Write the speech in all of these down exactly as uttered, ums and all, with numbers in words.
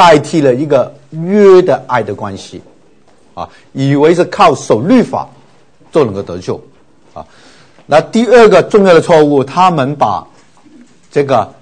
代替了一个约的爱的关系啊，以为是靠守律法就能够得救啊。那第二个重要的错误，他们把这个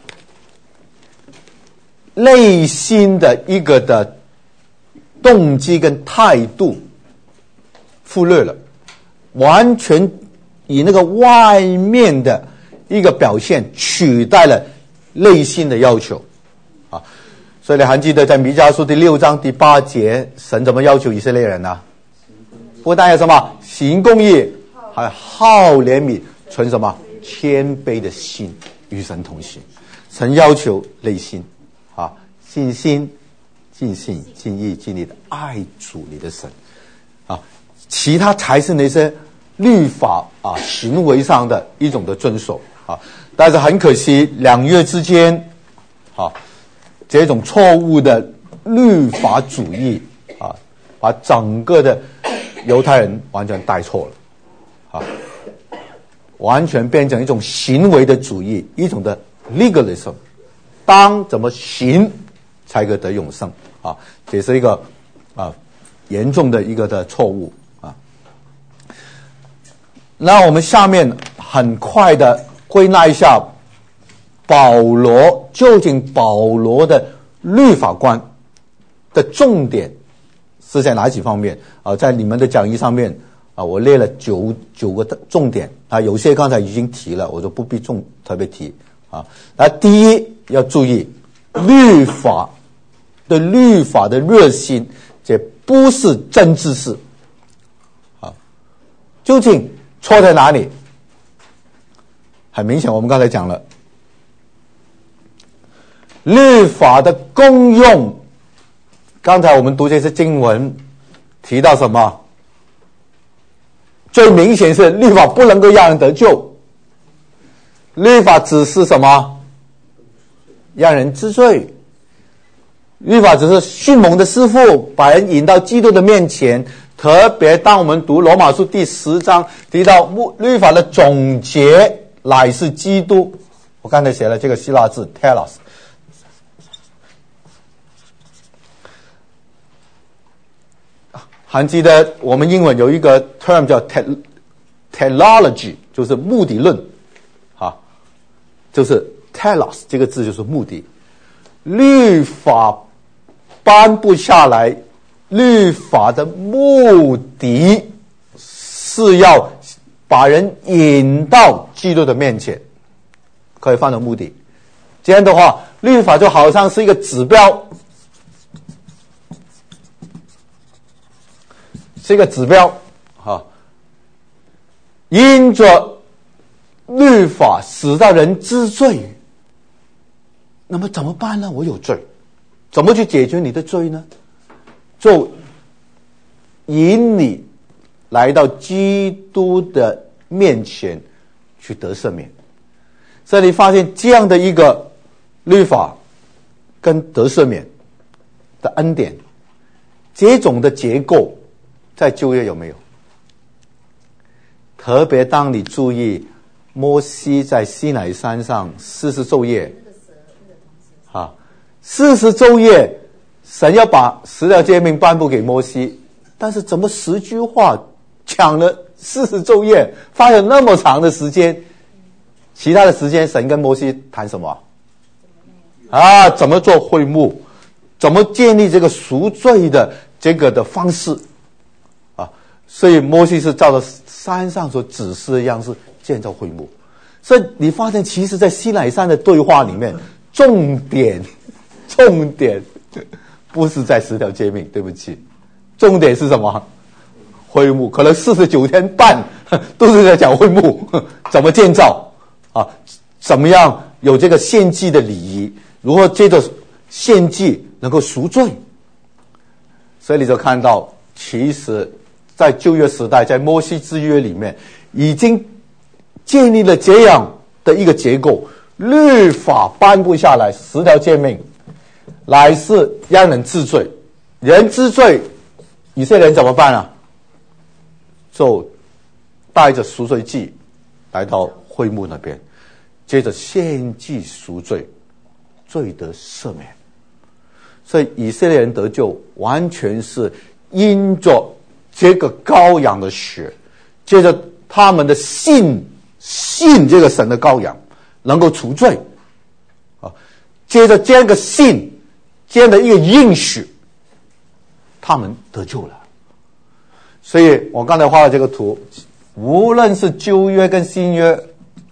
内心的一个的动机跟态度忽略了，完全以那个外面的一个表现取代了内心的要求啊。所以你还记得在弥迦书第六章第八节，神怎么要求以色列人呢？不但要什么行公义，还好怜悯，存什么谦卑的心，与神同行。神要求内心啊，尽心尽性尽意尽力的爱主你的神啊，其他才是那些律法啊行为上的一种的遵守啊。但是很可惜，两约之间啊，这种错误的律法主义啊，把整个的犹太人完全带错了啊，完全变成一种行为的主义，一种的 legalism， 当怎么行才可得永生啊，这是一个啊严重的一个的错误啊。那我们下面很快的归纳一下，保罗究竟保罗的律法观的重点是在哪几方面啊？在你们的讲义上面啊，我列了九九个重点啊，有些刚才已经提了，我就不必重特别提啊。那第一要注意，律法对律法的热心，这不是真知识啊。究竟错在哪里？很明显，我们刚才讲了，律法的功用。刚才我们读这些经文提到什么？最明显是律法不能够让人得救，律法只是什么？让人知罪。律法只是迅猛的师傅，把人引到基督的面前。特别当我们读罗马书第十章提到律法的总结乃是基督，我刚才写了这个希腊字 telos， 还记得我们英文有一个 term 叫 teleology， 就是目的论啊，就是 telos 这个字就是目的。律法颁布下来，律法的目的是要把人引到基督的面前，可以放到目的。这样的话，律法就好像是一个指标，是一个指标啊，因着律法使到人知罪，那么怎么办呢？我有罪，怎么去解决你的罪呢？就引你来到基督的面前去得赦免。所以你发现这样的一个律法跟得赦免的恩典，这种的结构在旧约有没有？特别当你注意摩西在西乃山上四十昼夜啊，四十昼夜神要把十条诫命颁布给摩西，但是怎么十句话讲了四十昼夜，花了那么长的时间，其他的时间神跟摩西谈什么啊？怎么做会幕，怎么建立这个赎罪的这个的方式啊？所以摩西是照着山上所指示的样式建造会幕。所以你发现其实在西乃山的对话里面，重点重点不是在十条诫命，对不起，重点是什么？会幕。可能四十九天半都是在讲会幕怎么建造啊，怎么样有这个献祭的礼仪，如何借着献祭能够赎罪。所以你就看到，其实在旧约时代，在摩西之约里面已经建立了这样的一个结构，律法颁布下来，十条诫命来是让人治罪，人知罪，以色列人怎么办啊？就带着赎罪祭来到会幕那边，接着献祭赎罪，罪得赦免。 所以以色列人得救完全是因着这个羔羊的血，接着他们的信信这个神的羔羊能够除罪啊，接着这个信这样的一个应许，他们得救了。所以我刚才画的这个图，无论是旧约跟新约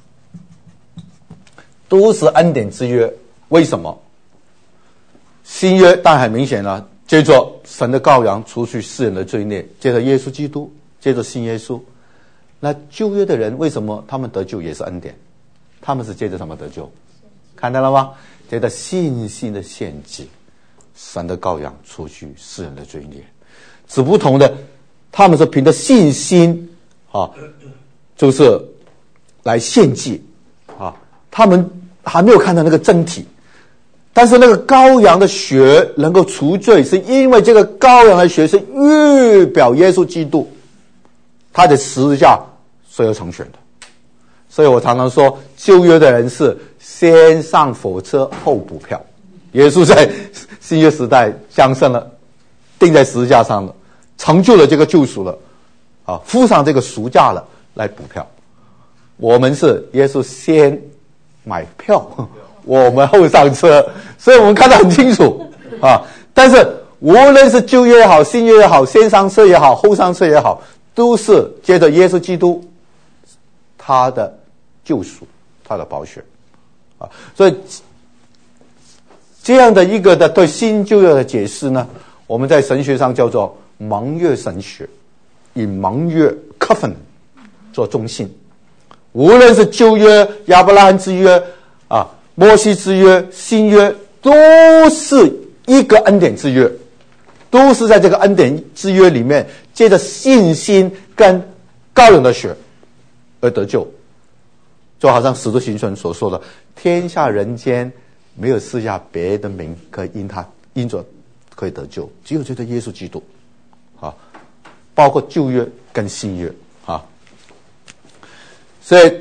都是恩典之约。为什么？新约当然很明显了，接着神的羔羊除去世人的罪孽，接着耶稣基督，接着信耶稣。那旧约的人为什么他们得救也是恩典？他们是接着什么得救？看到了吗？接着信心的献祭，神的羔羊除去世人的罪孽。只不同的，他们是凭着信心啊，就是来献祭啊，他们还没有看到那个真体。但是那个羔羊的血能够除罪，是因为这个羔羊的血是预表耶稣基督，他的十字架是有成全的。所以我常常说，旧约的人是先上火车后补票，耶稣在新约时代降生了，钉在十字架上了，成就了这个救赎了，啊，付上这个赎价了，来补票。我们是耶稣先买票，我们后上车，所以我们看得很清楚啊。但是无论是旧约也好，新约也好，先上车也好，后上车也好，都是接着耶稣基督他的救赎，他的宝血啊。所以这样的一个的对新旧约的解释呢，我们在神学上叫做盟约神学，以盟约 covenant 做中心。无论是旧约亚伯拉罕之约啊，摩西之约，新约，都是一个恩典之约，都是在这个恩典之约里面，借着信心跟羔羊的血而得救。就好像使徒行传所说的，天下人间没有赐下别的名可以因他因着可以得救，只有这个耶稣基督啊，包括旧约跟新约啊。所以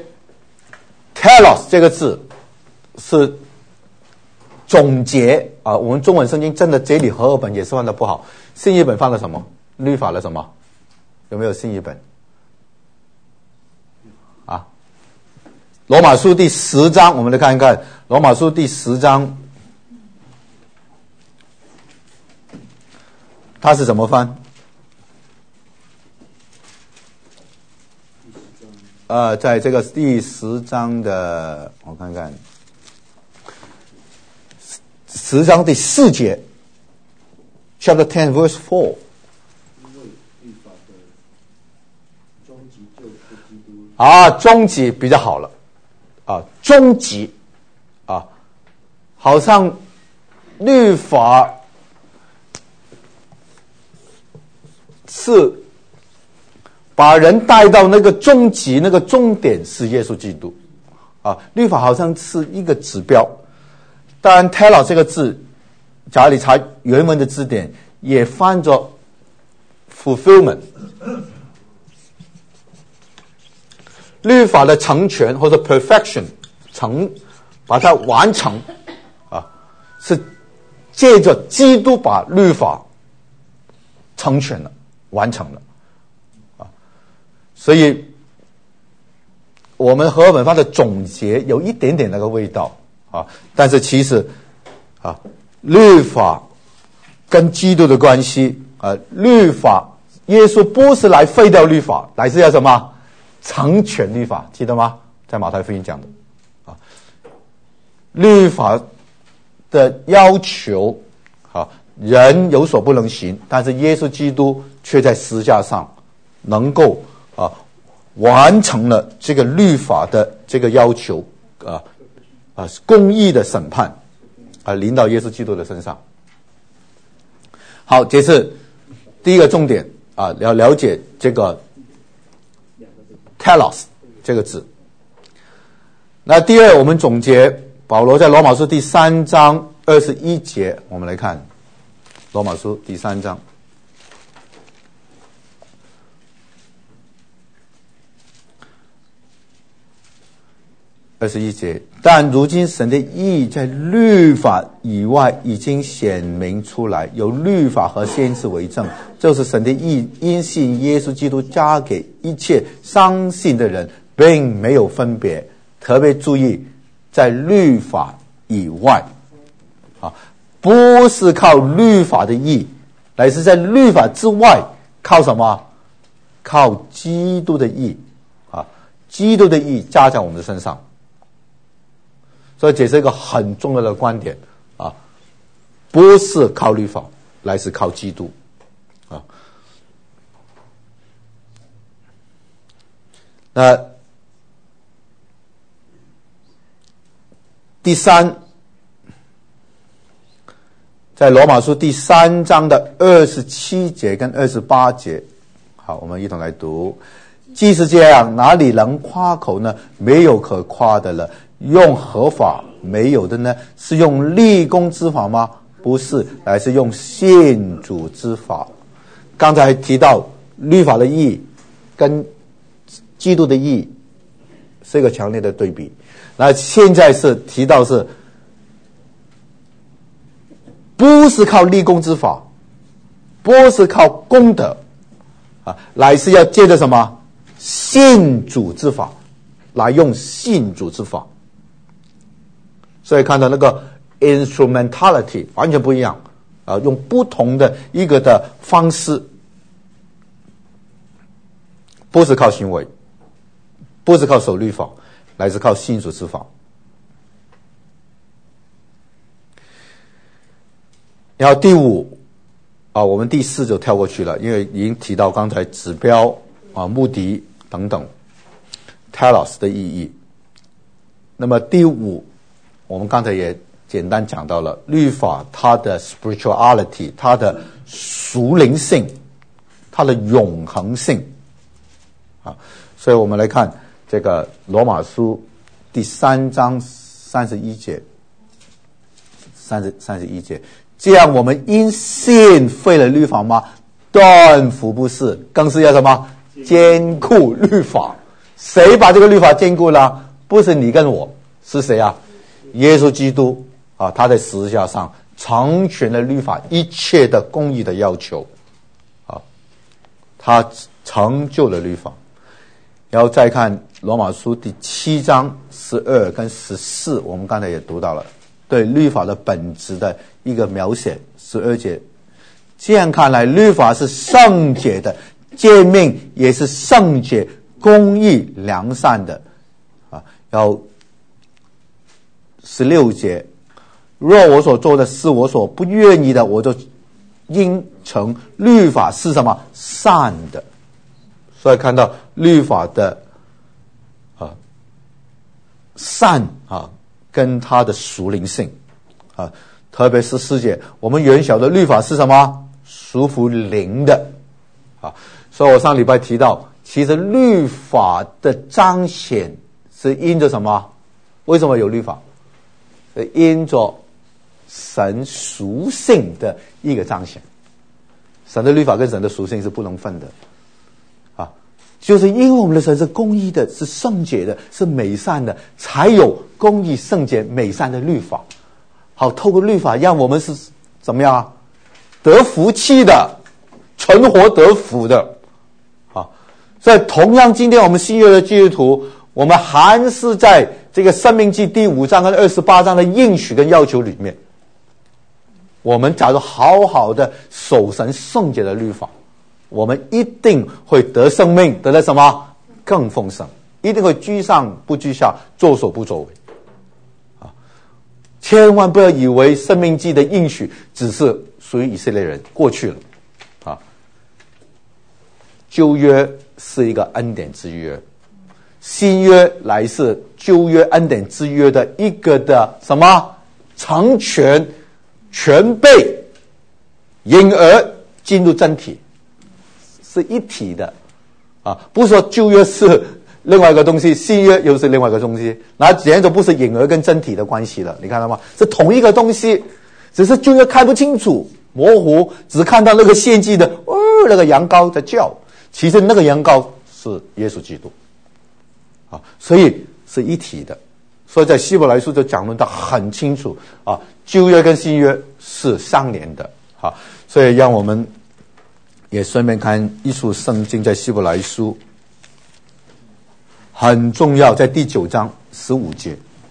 telos 这个字是总结啊，我们中文圣经真的这里和合本也是翻的不好，新译本放了什么？律法了什么？有没有新译本？啊，罗马书第十章，我们来看一看罗马书第十章，它是怎么翻？呃，在这个第十章的，我看看，十章第四节 ，Chapter ten, Verse four。啊，终极比较好了，啊，终极，啊，好像律法是把人带到那个终极，那个终点是耶稣基督，啊，律法好像是一个指标。当然 telos 这个字，假如你查原文的字典，也翻作 fulfillment。律法的成全或者 perfection 成，把它完成啊，是借着基督把律法成全了，完成了啊。所以我们和合本翻的总结有一点点那个味道啊，但是其实啊，律法跟基督的关系啊，律法耶稣不是来废掉律法，乃是要什么？成全律法，记得吗？在马太福音讲的啊，律法的要求啊，人有所不能行，但是耶稣基督却在十字架上能够啊完成了这个律法的这个要求啊啊公义的审判啊临到耶稣基督的身上。好，这是第一个重点啊，了了解这个telos 这个字。那第二，我们总结保罗在罗马书第三章二十一节，我们来看罗马书第三章。 二十一节，但如今神的义在律法以外已经显明出来，有律法和先知为证，就是神的义因信耶稣基督加给一切相信的人，并没有分别。特别注意，在律法以外啊，不是靠律法的义，乃是在律法之外，靠什么？靠基督的义啊，基督的义加在我们的身上。所以这是一个很重要的观点啊，不是靠律法，乃是靠基督啊。那第三，在罗马书第三章的二十七节跟二十八节，好，我们一同来读。既是这样，哪里能夸口呢？没有可夸的了。用合法没有的呢？是用立功之法吗？不是，乃是用信主之法。刚才提到律法的义跟基督的义是一个强烈的对比，那现在是提到是不是靠立功之法，不是靠功德啊，乃是要借着什么？信主之法，来用信主之法。所以看到那个 instrumentality 完全不一样啊，用不同的一个的方式，不是靠行为，不是靠守律法，乃是靠信主之法。然后第五啊，我们第四就跳过去了，因为已经提到刚才指标啊、目的等等 telos 的意义。那么第五，我们刚才也简单讲到了律法它的 spirituality， 它的属灵性，它的永恒性啊。所以我们来看这个罗马书第三章三十一节，三十三十一节，这样我们因信废了律法吗？断乎不是，更是要什么？坚固律法。谁把这个律法坚固了？不是你跟我，是谁啊？耶稣基督啊，他在十字架上成全了律法一切的公义的要求啊，他成就了律法。然后再看罗马书第七章十二跟十四，我们刚才也读到了对律法的本质的一个描写。十二节，这样看来，律法是圣洁的，诫命也是圣洁、公义、良善的啊。然后十六节，若我所做的是我所不愿意的，我就应承律法是什么？善的。所以看到律法的啊善啊，跟它的属灵性啊，特别是世界，我们原晓得律法是什么？属乎灵的啊。所以我上礼拜提到，其实律法的彰显是因着什么？为什么有律法？因着神属性的一个彰显。神的律法跟神的属性是不能分的啊，就是因为我们的神是公义的，是圣洁的，是美善的，才有公义、圣洁、美善的律法。好，透过律法让我们是怎么样啊？得福气的，存活得福的啊。所以同样今天我们新约的基督徒，我们还是在这个申命记第五章跟二十八章的应许跟要求里面，我们假如好好的守神圣洁的律法，我们一定会得生命，得到什么？更丰盛，一定会居上不居下，作首不作尾啊！千万不要以为申命记的应许只是属于以色列人，过去了啊。旧约是一个恩典之约，新约乃是旧约恩典之约的一个的什么成全、全备，因而进入真体，是一体的啊！不是说旧约是另外一个东西，新约又是另外一个东西，那简直不是隐而跟真体的关系了。你看到吗？是同一个东西，只是旧约看不清楚、模糊，只看到那个献祭的哦，那个羊羔在叫，其实那个羊羔是耶稣基督。啊，所以是一体的所以在希伯来书就讲论得很清楚啊，旧约跟新约是相连的啊，所以让我们也顺便看一处圣经，在希伯来书很重要，在第九章十五节。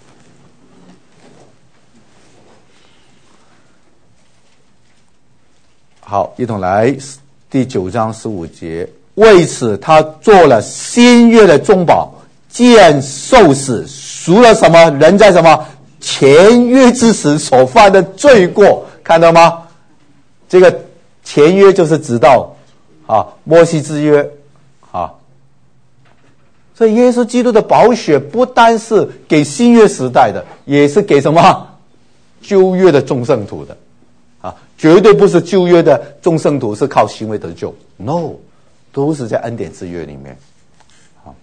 好，一同来第九章十五节。为此他做了新约的中保，见受死，赎了什么人在什么前约之时所犯的罪过，看到吗？这个前约就是指到啊摩西之约啊，所以耶稣基督的宝血不单是给新约时代的，也是给什么旧约的众圣徒的啊，绝对不是旧约的众圣徒是靠行为得救 ，no， 都是在恩典之约里面。好，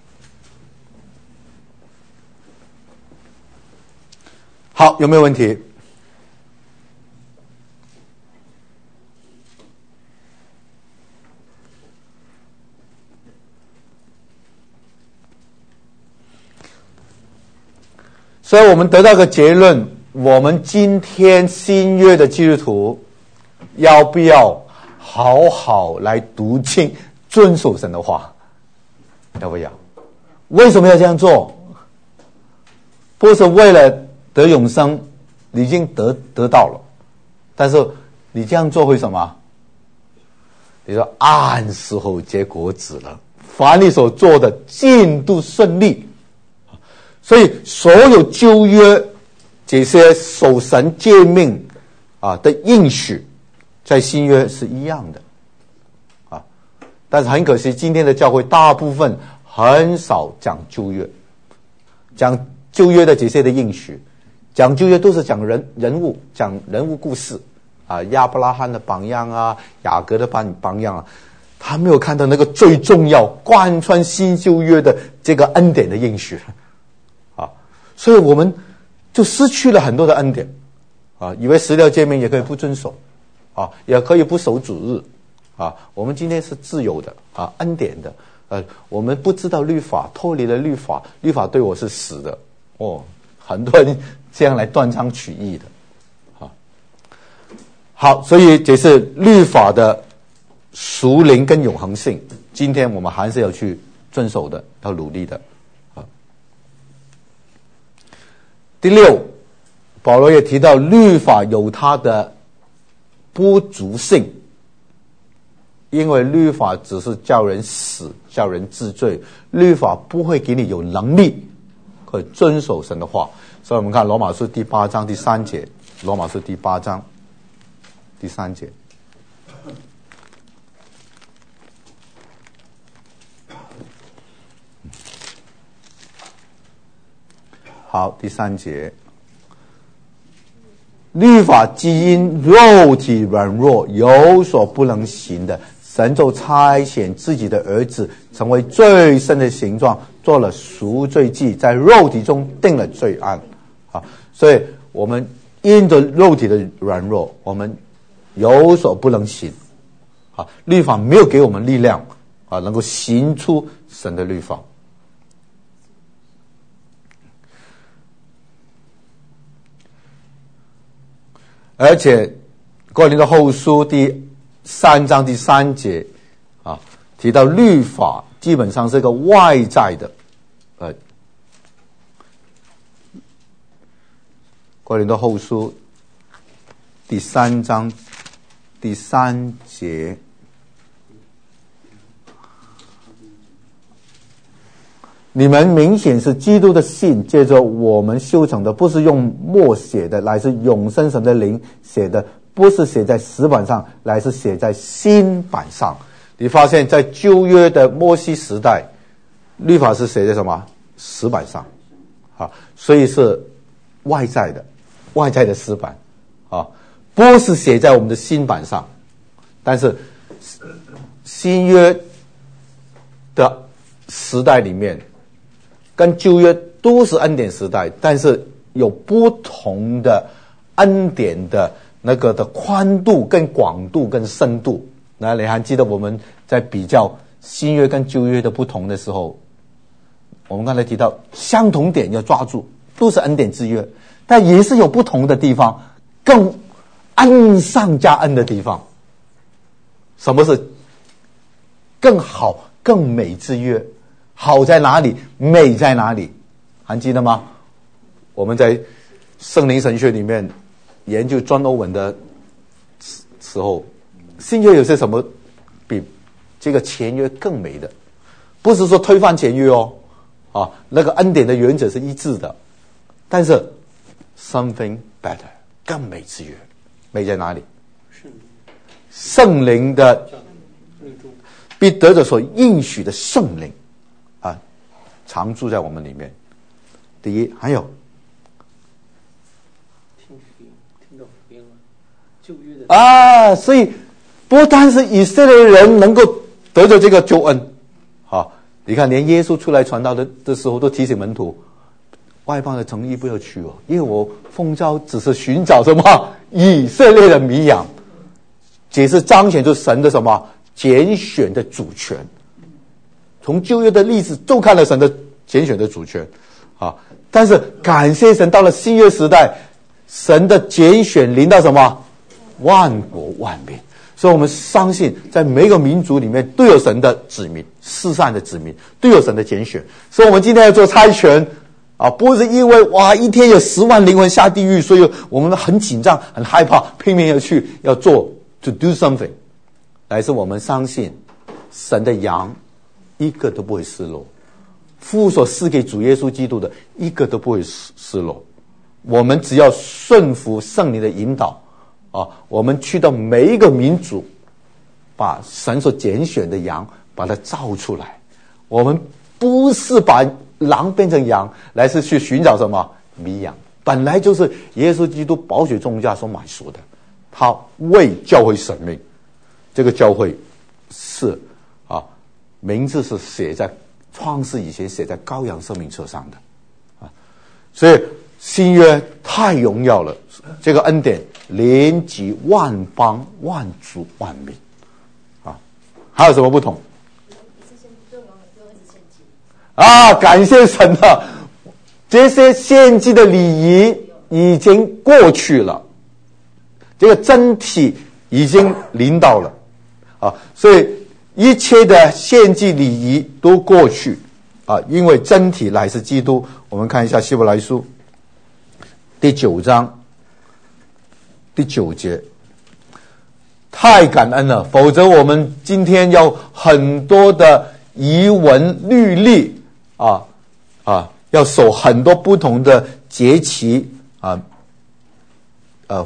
好，有没有问题？所以我们得到个结论，我们今天新约的基督徒要不要好好来读经，遵守神的话？要不要？为什么要这样做？不是为了得永生，你已经得得到了，但是你这样做会什么？你说按时候结果子了，凡你所做的尽都顺利。所以所有旧约这些守神诫命啊的应许，在新约是一样的啊，但是很可惜，今天的教会大部分很少讲旧约，讲旧约的这些的应许，讲旧约都是讲人人物，讲人物故事啊，亚伯拉罕的榜样啊，雅各的榜榜样啊，他没有看到那个最重要贯穿新旧约的这个恩典的应许。所以我们就失去了很多的恩典啊！以为十条诫命也可以不遵守啊，也可以不守主日啊。我们今天是自由的啊，恩典的。呃，我们不知道律法，脱离了律法，律法对我是死的哦。很多人这样来断章取义的啊。好，所以这是律法的属灵跟永恒性，今天我们还是要去遵守的，要努力的。第六，保罗也提到律法有它的不足性，因为律法只是叫人死，叫人治罪，律法不会给你有能力可以遵守神的话。所以我们看罗马书第八章第三节，罗马书第八章第三节。好，第三节，律法既因肉体软弱有所不能行的，神就差遣自己的儿子成为最深的形状，做了赎罪祭，在肉体中定了罪案啊！所以我们因着肉体的软弱，我们有所不能行啊！律法没有给我们力量啊，能够行出神的律法。而且哥林多后书第三章第三节啊，提到律法基本上是一个外在的，呃，哥林多后书第三章第三节，你们明显是基督的信，借着我们修成的，不是用墨写的，乃是永生神的灵写的，不是写在石板上，乃是写在心板上。你发现在旧约的摩西时代，律法是写在什么石板上啊？所以是外在的，外在的石板啊，不是写在我们的心板上。但是新约的时代里面，跟旧约都是恩典时代，但是有不同的恩典的那个的宽度、跟广度、跟深度。那你还记得我们在比较新约跟旧约的不同的时候，我们刚才提到相同点要抓住， 都是恩典之约，但也是有不同的地方，更恩上加恩的地方。什么是更好更美之约？好在哪里？美在哪里？还记得吗？我们在圣灵神学里面研究庄欧文的时候，新约有些什么比这个前约更美的？不是说推翻前约哦，啊，那个恩典的原则是一致的，但是 something better 更美之约，美在哪里？圣灵的必得着所应许的圣灵啊，常住在我们里面。第一，还有听福音，听到福音了，旧约的啊，所以不单是以色列人能够得着这个救恩，好，你看连耶稣出来传道的的时候都提醒门徒，外邦的城邑不要去哦，因为我奉召只是寻找什么以色列的迷羊，解释彰显出神的什么拣选的主权。从旧约的例子就看了神的拣选的主权啊，但是感谢神，到了新约时代，神的拣选临到什么万国万民，所以我们相信在每个民族里面都有神的子民，世上的子民都有神的拣选。所以我们今天要做差遣啊，不是因为哇一天有十万灵魂下地狱，所以我们很紧张很害怕，拼命要去要做 to do something， 乃是我们相信神的羊一个都不会失落，父所赐给主耶稣基督的一个都不会失落。我们只要顺服圣灵的引导啊，我们去到每一个民族，把神所拣选的羊把它造出来。我们不是把狼变成羊，来是去寻找什么迷羊，本来就是耶稣基督宝血重价所买赎的，他为教会舍命。这个教会是啊，名字是写在创世以前写在羔羊生命册上的啊，所以新约太荣耀了，这个恩典连及万邦万族万民啊。还有什么不同啊？感谢神啊，这些献祭的礼仪已经过去了，这个真体已经临到了啊，所以一切的献祭礼仪都过去啊，因为真体乃是基督。我们看一下希伯来书第九章第九节，太感恩了，否则我们今天要很多的仪文律例啊啊，要守很多不同的节期啊呃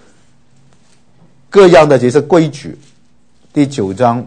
各样的这些规矩。第九章，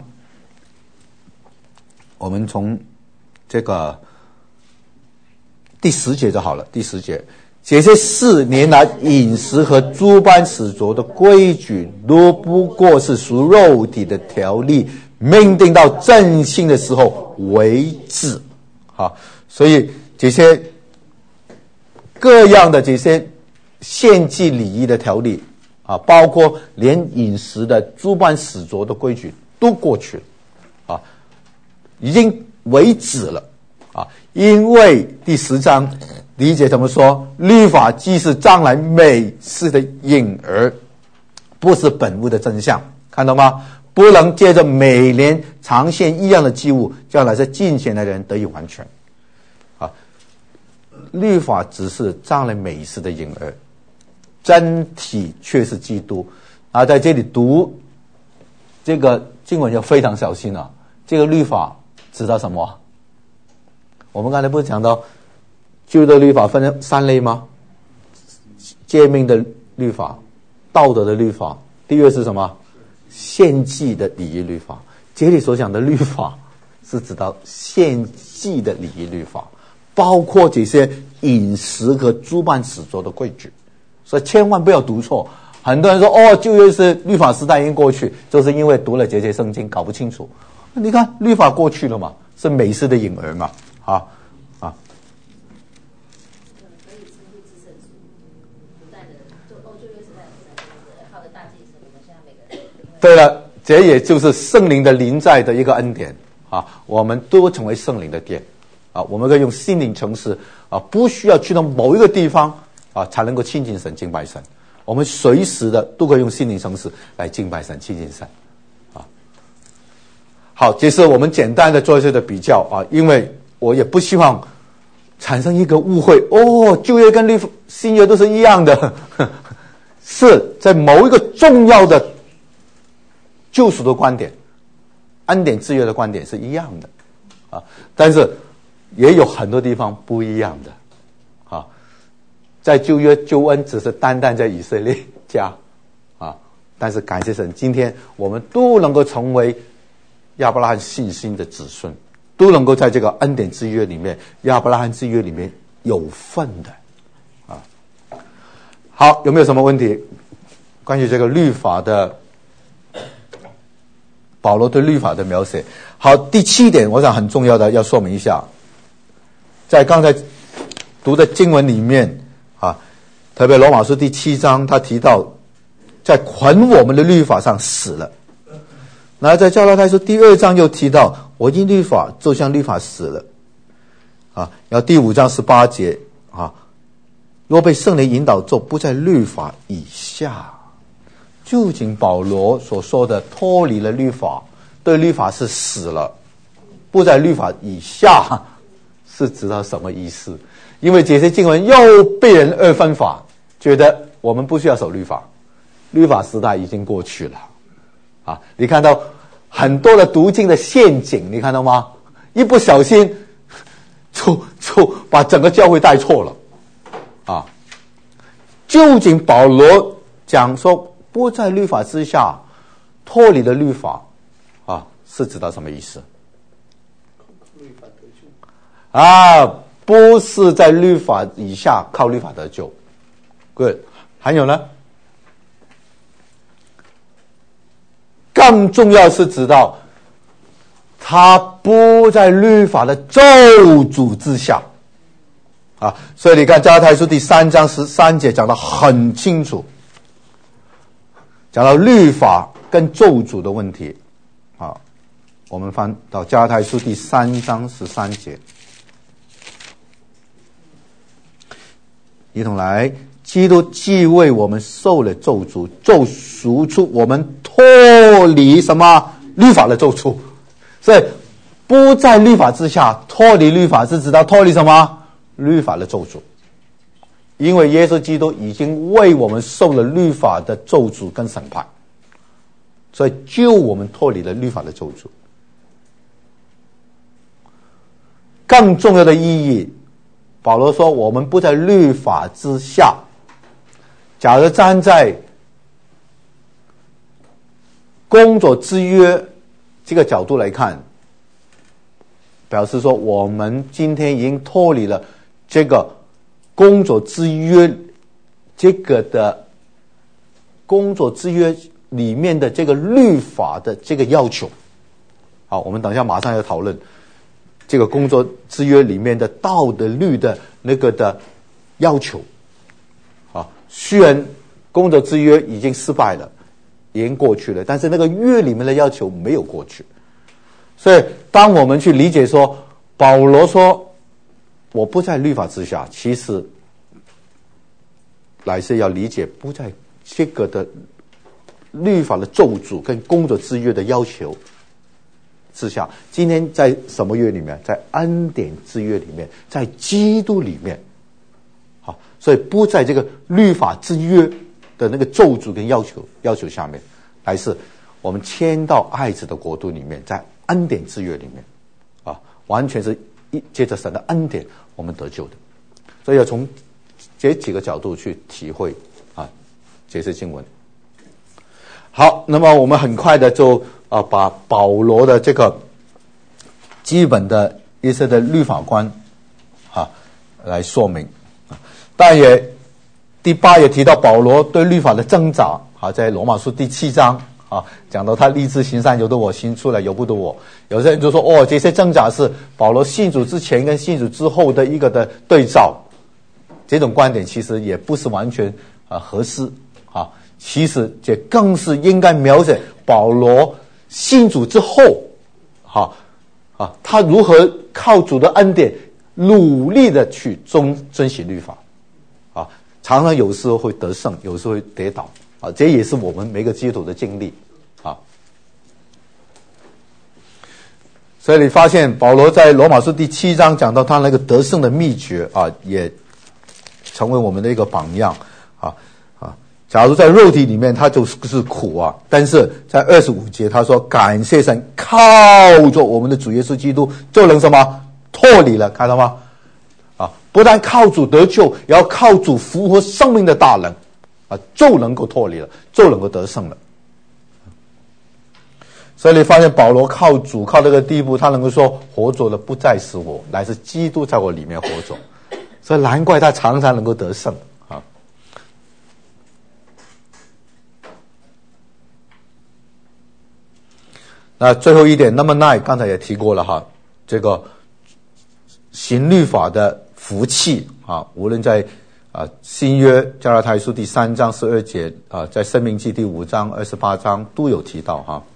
我们从这个第十节就好了。第十节，这些四年来饮食和诸般使着的规矩，都不过是属肉体的条例，命定到正信的时候为止。好，所以这些各样的这些献祭礼仪的条例啊，包括连饮食的诸般使着的规矩都过去了啊，已经为止了啊。因为第十章理解怎么说？律法既是将来美事的影儿，不是本物的真相，看到吗？不能借着每年常献一样的祭物，将来是敬虔的人得以完全啊。律法只是将来美事的影儿，真体却是基督啊！在这里读这个经文要非常小心啊！这个律法指到什么？我们刚才不是讲到旧的律法分成三类吗？诫命的律法、道德的律法，第二是什么？献祭的礼仪律法。这里所讲的律法是指到献祭的礼仪律法，包括这些饮食和诸般使着的规矩。所以千万不要读错。很多人说哦，旧约是律法时代已经过去，就是因为读了这些圣经搞不清楚。你看律法过去了嘛，是美事的影儿嘛，啊啊。对了，这也就是圣灵的临在的一个恩典啊，我们都成为圣灵的殿啊，我们可以用心灵诚实啊，不需要去到某一个地方啊才能够亲近神、敬拜神。我们随时的都可以用心灵诚实来敬拜神、亲近神啊。好，这是我们简单的做一些的比较啊，因为我也不希望产生一个误会哦，旧约跟律新约都是一样的，是在某一个重要的救赎的观点、恩典制约的观点是一样的啊，但是也有很多地方不一样的啊。在旧约救恩只是单单在以色列家啊，但是感谢神，今天我们都能够成为亚伯拉罕信心的子孙，都能够在这个恩典之约里面、亚伯拉罕之约里面有份的啊。好，有没有什么问题？关于这个律法的，保罗对律法的描写。好，第七点，我想很重要的要说明一下，在刚才读的经文里面啊，特别罗马书第七章，他提到在捆我们的律法上死了。那在加拉太书第二章又提到，我因律法就像律法死了啊。然后第五章十八节啊，若被圣灵引导，就不在律法以下。究竟保罗所说的脱离了律法，对律法是死了，不在律法以下，是指到什么意思？因为这些经文又被人二分法，觉得我们不需要守律法，律法时代已经过去了啊！你看到很多的读经的陷阱，你看到吗？一不小心就就把整个教会带错了啊！究竟保罗讲说不在律法之下，脱离了律法啊，是指到什么意思？ 律法得救啊，不是在律法以下靠律法得救。Good， 还有呢？更重要是指到他不在律法的咒诅之下啊，所以你看加拉太书第三章十三节讲得很清楚，讲到律法跟咒诅的问题啊。我们翻到加拉太书第三章十三节，一同来。基督既为我们受了咒诅，就赎出我们脱离什么律法的咒诅，所以不在律法之下，脱离律法是指到脱离什么律法的咒诅。因为耶稣基督已经为我们受了律法的咒诅跟审判，所以救我们脱离了律法的咒诅。更重要的意义，保罗说我们不在律法之下。假如站在工作之约这个角度来看，表示说我们今天已经脱离了这个工作之约，这个的工作之约里面的这个律法的这个要求。好，我们等一下马上要讨论这个工作之约里面的道德律的那个的要求。啊，虽然工作之约已经失败了，已经过去了，但是那个约里面的要求没有过去。所以当我们去理解说保罗说我不在律法之下，其实来是要理解不在这个的律法的咒诅跟工作之约的要求之下。今天在什么约里面？在恩典之约里面，在基督里面。好，所以不在这个律法之约的那个咒诅跟要求要求下面，还是我们迁到爱子的国度里面，在恩典之约里面啊，完全是一借着神的恩典我们得救的。所以要从这几个角度去体会啊这些经文。好，那么我们很快的就啊把保罗的这个基本的一些的律法观啊来说明。但也第八也提到保罗对律法的挣扎啊，在罗马书第七章啊讲到他立志行善由得我，行出来由不得我。有些人就说哦，这些挣扎是保罗信主之前跟信主之后的一个的对照，这种观点其实也不是完全啊合适啊。其实这更是应该描写保罗信主之后啊啊，他如何靠主的恩典努力的去遵遵循律法啊，常常有时候会得胜，有时候会跌倒啊，这也是我们每个基督徒的经历啊。所以你发现保罗在罗马书第七章讲到他那个得胜的秘诀啊，也成为我们的一个榜样啊啊！假如在肉体里面他就是苦啊，但是在二十五节他说感谢神，靠着我们的主耶稣基督就能什么脱离了，看到吗？啊，不但靠主得救，也要靠主复活生命的大能啊，就能够脱离了，就能够得胜了。所以你发现保罗靠主靠这个地步，他能够说活着的不再是我，乃是基督在我里面活着，所以难怪他常常能够得胜啊。那最后一点 number nine 刚才也提过了哈，这个行律法的福气啊，无论在啊新约加拉太书第三章十二节啊，在申命记第五章二十八章都有提到哈。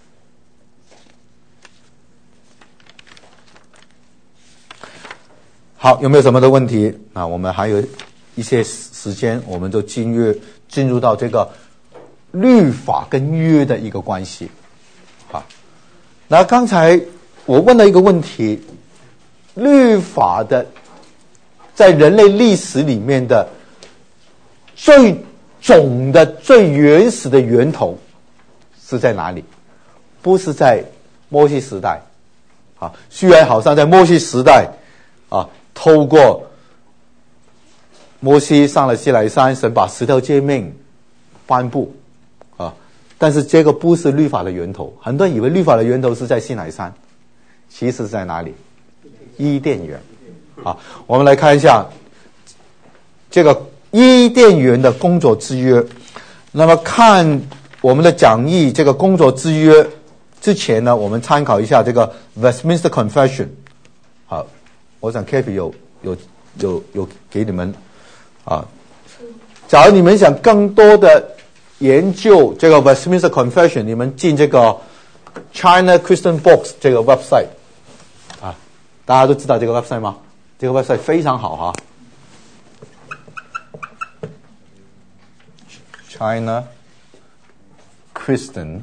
好，有没有什么的问题啊？我们还有一些时间，我们就进入进入到这个律法跟约的一个关系。好，那刚才我问了一个问题，律法的在人类历史里面的最总的最原始的源头是在哪里？不是在摩西时代啊，虽然好像在摩西时代啊，透过摩西上了西乃山，神把十条诫命颁布啊，但是这个不是律法的源头。很多人以为律法的源头是在西乃山，其实在哪里？伊甸园啊。我们来看一下这个伊甸园的工作之约。那么看我们的讲义这个工作之约之前呢，我们参考一下这个 Westminster Confession。好，我想 Kathy 有有有有给你们啊。假如你们想更多的研究这个 Westminster Confession， 你们进这个 China Christian Books 这个 website 啊，大家都知道这个 website 吗？这个 website 非常好哈。China Christian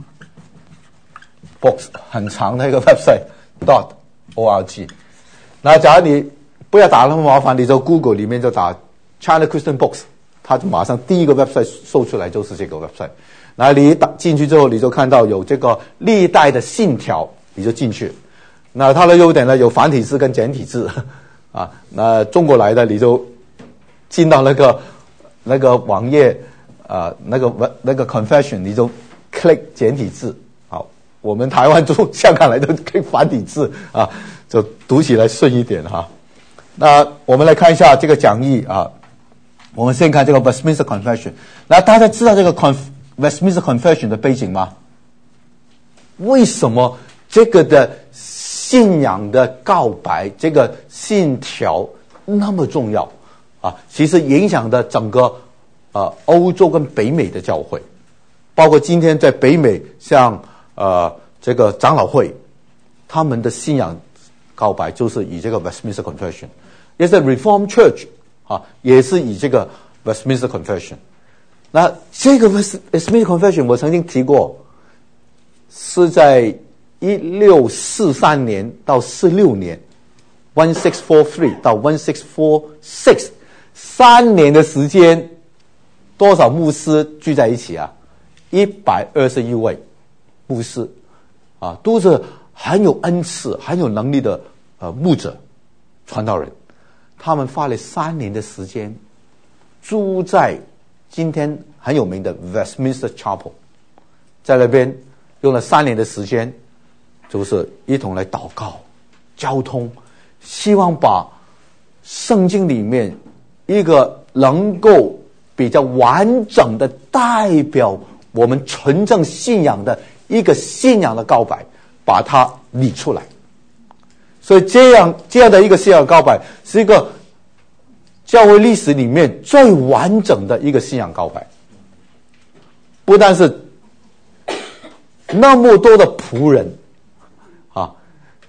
Books 很长的一个 website dot org。那假如你不要打那么麻烦，你就 Google 里面就打 China Christian Books， 它就马上第一个 website 搜出来就是这个 website。那你打进去之后，你就看到有这个历代的信条，你就进去。那它的优点呢，有繁体字跟简体字啊。那中国来的你就进到那个那个网页啊，那个那个 confession， 你就 click 简体字。好，我们台湾从香港来的 click 繁体字啊。就读起来顺一点哈。那我们来看一下这个讲义啊。我们先看这个 Westminster Confession。那大家知道这个 Conf Westminster Confession 的背景吗？为什么这个的信仰的告白，这个信条那么重要啊？其实影响的整个呃欧洲跟北美的教会，包括今天在北美像呃这个长老会，他们的信仰告白就是以这个 Westminster Confession， 也是 Reformed Church 啊，也是以这个 Westminster Confession。那这个 Westminster Confession 我曾经提过，是在一六四三年到四六年 ，one six four three 到 one six four six 三年的时间，多少牧师聚在一起啊？一百二十一位牧师啊，都是很有恩赐、很有能力的呃牧者、传道人，他们花了三年的时间，住在今天很有名的 Westminster Chapel， 在那边用了三年的时间，就是一同来祷告、交通，希望把圣经里面一个能够比较完整的代表我们纯正信仰的一个信仰的告白，把它理出来。所以这样这样的一个信仰告白，是一个教会历史里面最完整的一个信仰告白。不但是那么多的仆人啊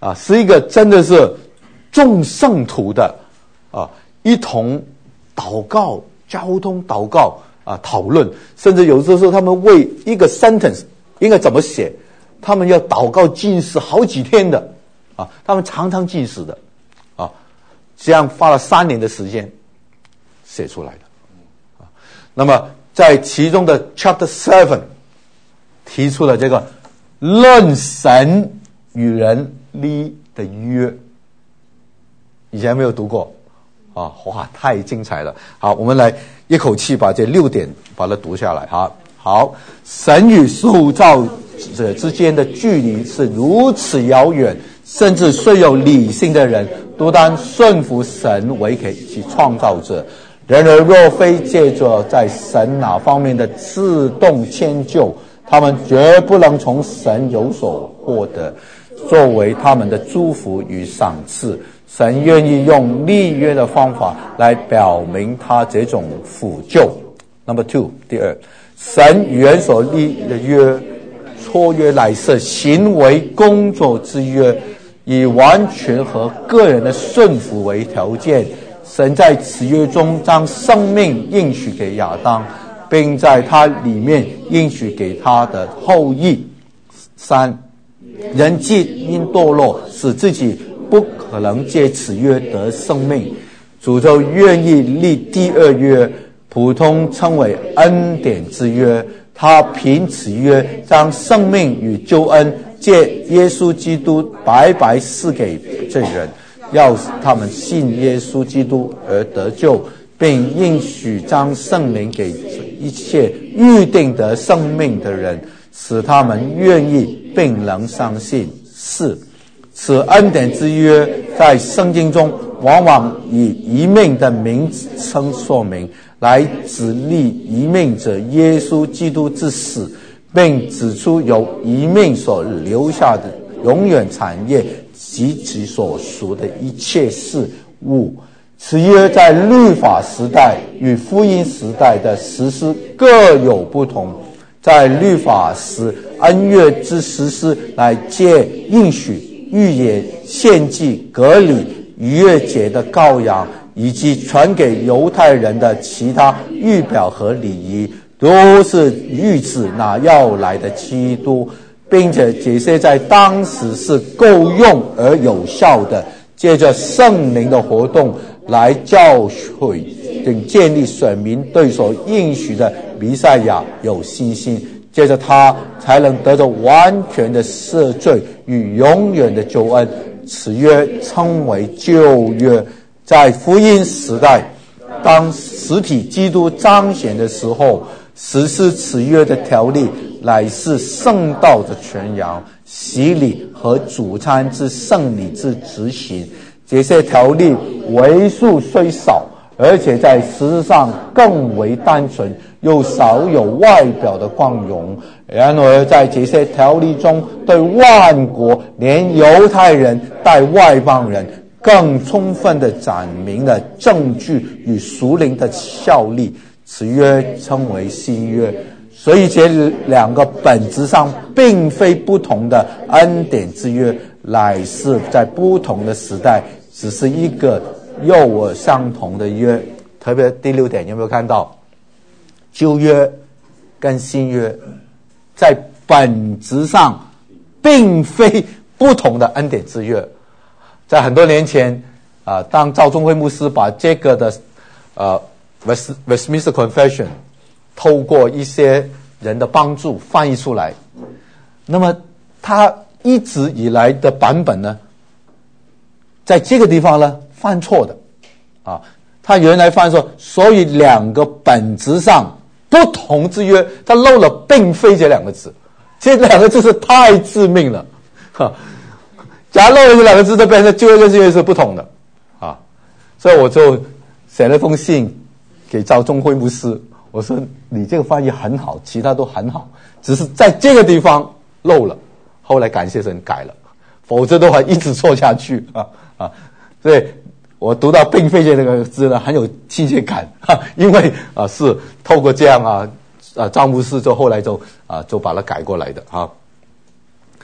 啊，是一个真的是众圣徒的啊一同祷告、交通祷告啊讨论，甚至有的时候他们为一个 sentence 应该怎么写，他们要祷告禁食好几天的啊，他们常常禁食的啊，这样花了三年的时间写出来的啊。那么在其中的 chapter seven 提出了这个论神与人立的约，以前没有读过啊，哇，太精彩了！好，我们来一口气把这六点把它读下来哈。好，神与受造者之间的距离是如此遥远，甚至虽有理性的人都当顺服神为其创造者。然而若非借着在神哪方面的自动迁就，他们绝不能从神有所获得，作为他们的祝福与赏赐。神愿意用立约的方法来表明他这种辅救。Number two， 第二，神与人所立的约，错约乃是行为工作之约，以完全和个人的顺服为条件。神在此约中将生命应许给亚当，并在他里面应许给他的后裔。三，人既因堕落使自己不可能借此约得生命，主就愿意立第二约，普通称为恩典之约。他凭此约将生命与救恩借耶稣基督白白赐给这人，要他们信耶稣基督而得救，并应许将圣灵给一切预定得生命的人，使他们愿意并能相信。四，此恩典之约在圣经中往往以遗命的名称说明，来指立遗命者耶稣基督之死，并指出由遗命所留下的永远产业及其所属的一切事物。此约在律法时代与福音时代的实施各有不同。在律法时，恩约之实施来借应许、预言、献祭、割礼、逾越节的羔羊，以及传给犹太人的其他预表和礼仪，都是预指那要来的基督，并且这些在当时是够用而有效的，借着圣灵的活动来教诲并建立选民对所应许的弥赛亚有信心，借着他才能得着完全的赦罪与永远的救恩。此约称为旧约。在福音时代，当实体基督彰显的时候，实施此约的条例乃是圣道的传扬、洗礼和主餐之圣礼之执行。这些条例为数虽少，而且在实质上更为单纯，又少有外表的光荣。然而在这些条例中，对万国连犹太人带外邦人更充分地展明了证据与属灵的效力。此约称为新约。所以这两个本质上并非不同的恩典之约，乃是在不同的时代只是一个幼而相同的约。特别第六点有没有看到，旧约跟新约在本质上并非不同的恩典之约。在很多年前啊、呃，当赵忠辉牧师把这个的呃 West, Westminster Confession 透过一些人的帮助翻译出来，那么他一直以来的版本呢，在这个地方呢犯错的啊，他原来犯错，所以两个本质上不同之约，他漏了并非这两个字，这两个字是太致命了哈。假如漏了这两个字，就变成旧约跟新约是不同的啊，所以我就写了封信给赵忠辉牧师，我说你这个翻译很好，其他都很好，只是在这个地方漏了，后来感谢神改了，否则的话一直错下去啊啊！所以我读到并非这个字呢，很有亲切感哈，因为啊是透过这样啊啊赵牧师就后来就啊就把它改过来的啊。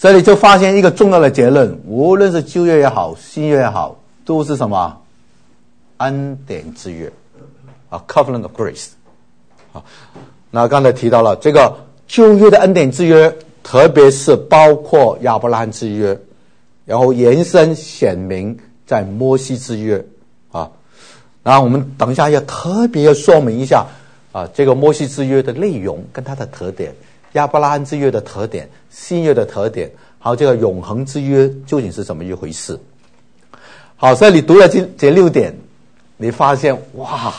所以就发现一个重要的结论，无论是旧约也好，新约也好，都是什么？恩典之约啊 ，covenant of grace 啊。那刚才提到了这个旧约的恩典之约，特别是包括亚伯拉罕之约，然后延伸显明在摩西之约啊。然后我们等一下要特别要说明一下啊，这个摩西之约的内容跟它的特点，亚伯拉罕之约的特点，新约的特点，还有这个永恒之约究竟是怎么一回事。好，所以你读了这这六点，你发现哇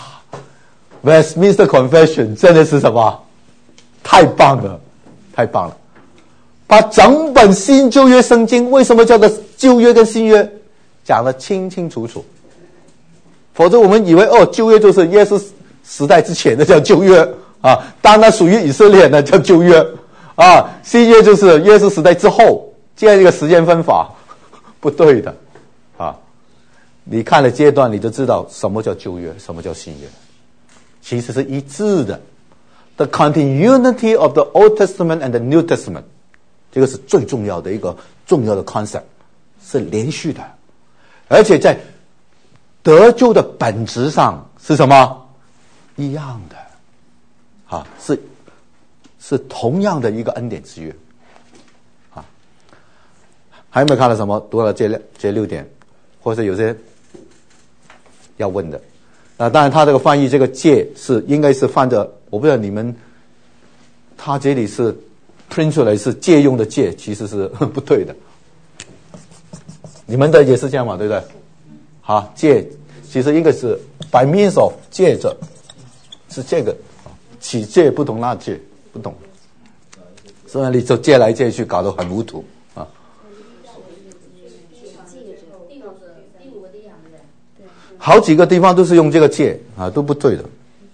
Westminster Confession 真的是什么？太棒了，太棒了！把整本新旧约圣经为什么叫做旧约跟新约讲得清清楚楚。否则我们以为哦，旧约就是耶稣时代之前的叫旧约啊，当它属于以色列的叫旧约啊，新约就是耶稣时代之后这样一个时间分法，不对的啊！你看了阶段，你就知道什么叫旧约，什么叫新约，其实是一致的。The continuity of the Old Testament and the New Testament， 这个是最重要的一个重要的 concept， 是连续的，而且在得救的本质上是什么？一样的，啊，是是同样的一个恩典之约，啊，还有没有看到什么？读了这六这六点，或者有些要问的？那当然，他这个翻译这个戒是应该是翻的，我不知道你们，他这里是 print 出来是借用的借，其实是不对的。你们的也是这样嘛，对不对？好，借其实应该是 by means of 借着，是这个，起借不同那借不懂，所以你就借来借去，搞得很糊涂啊。好几个地方都是用这个借啊，都不对的。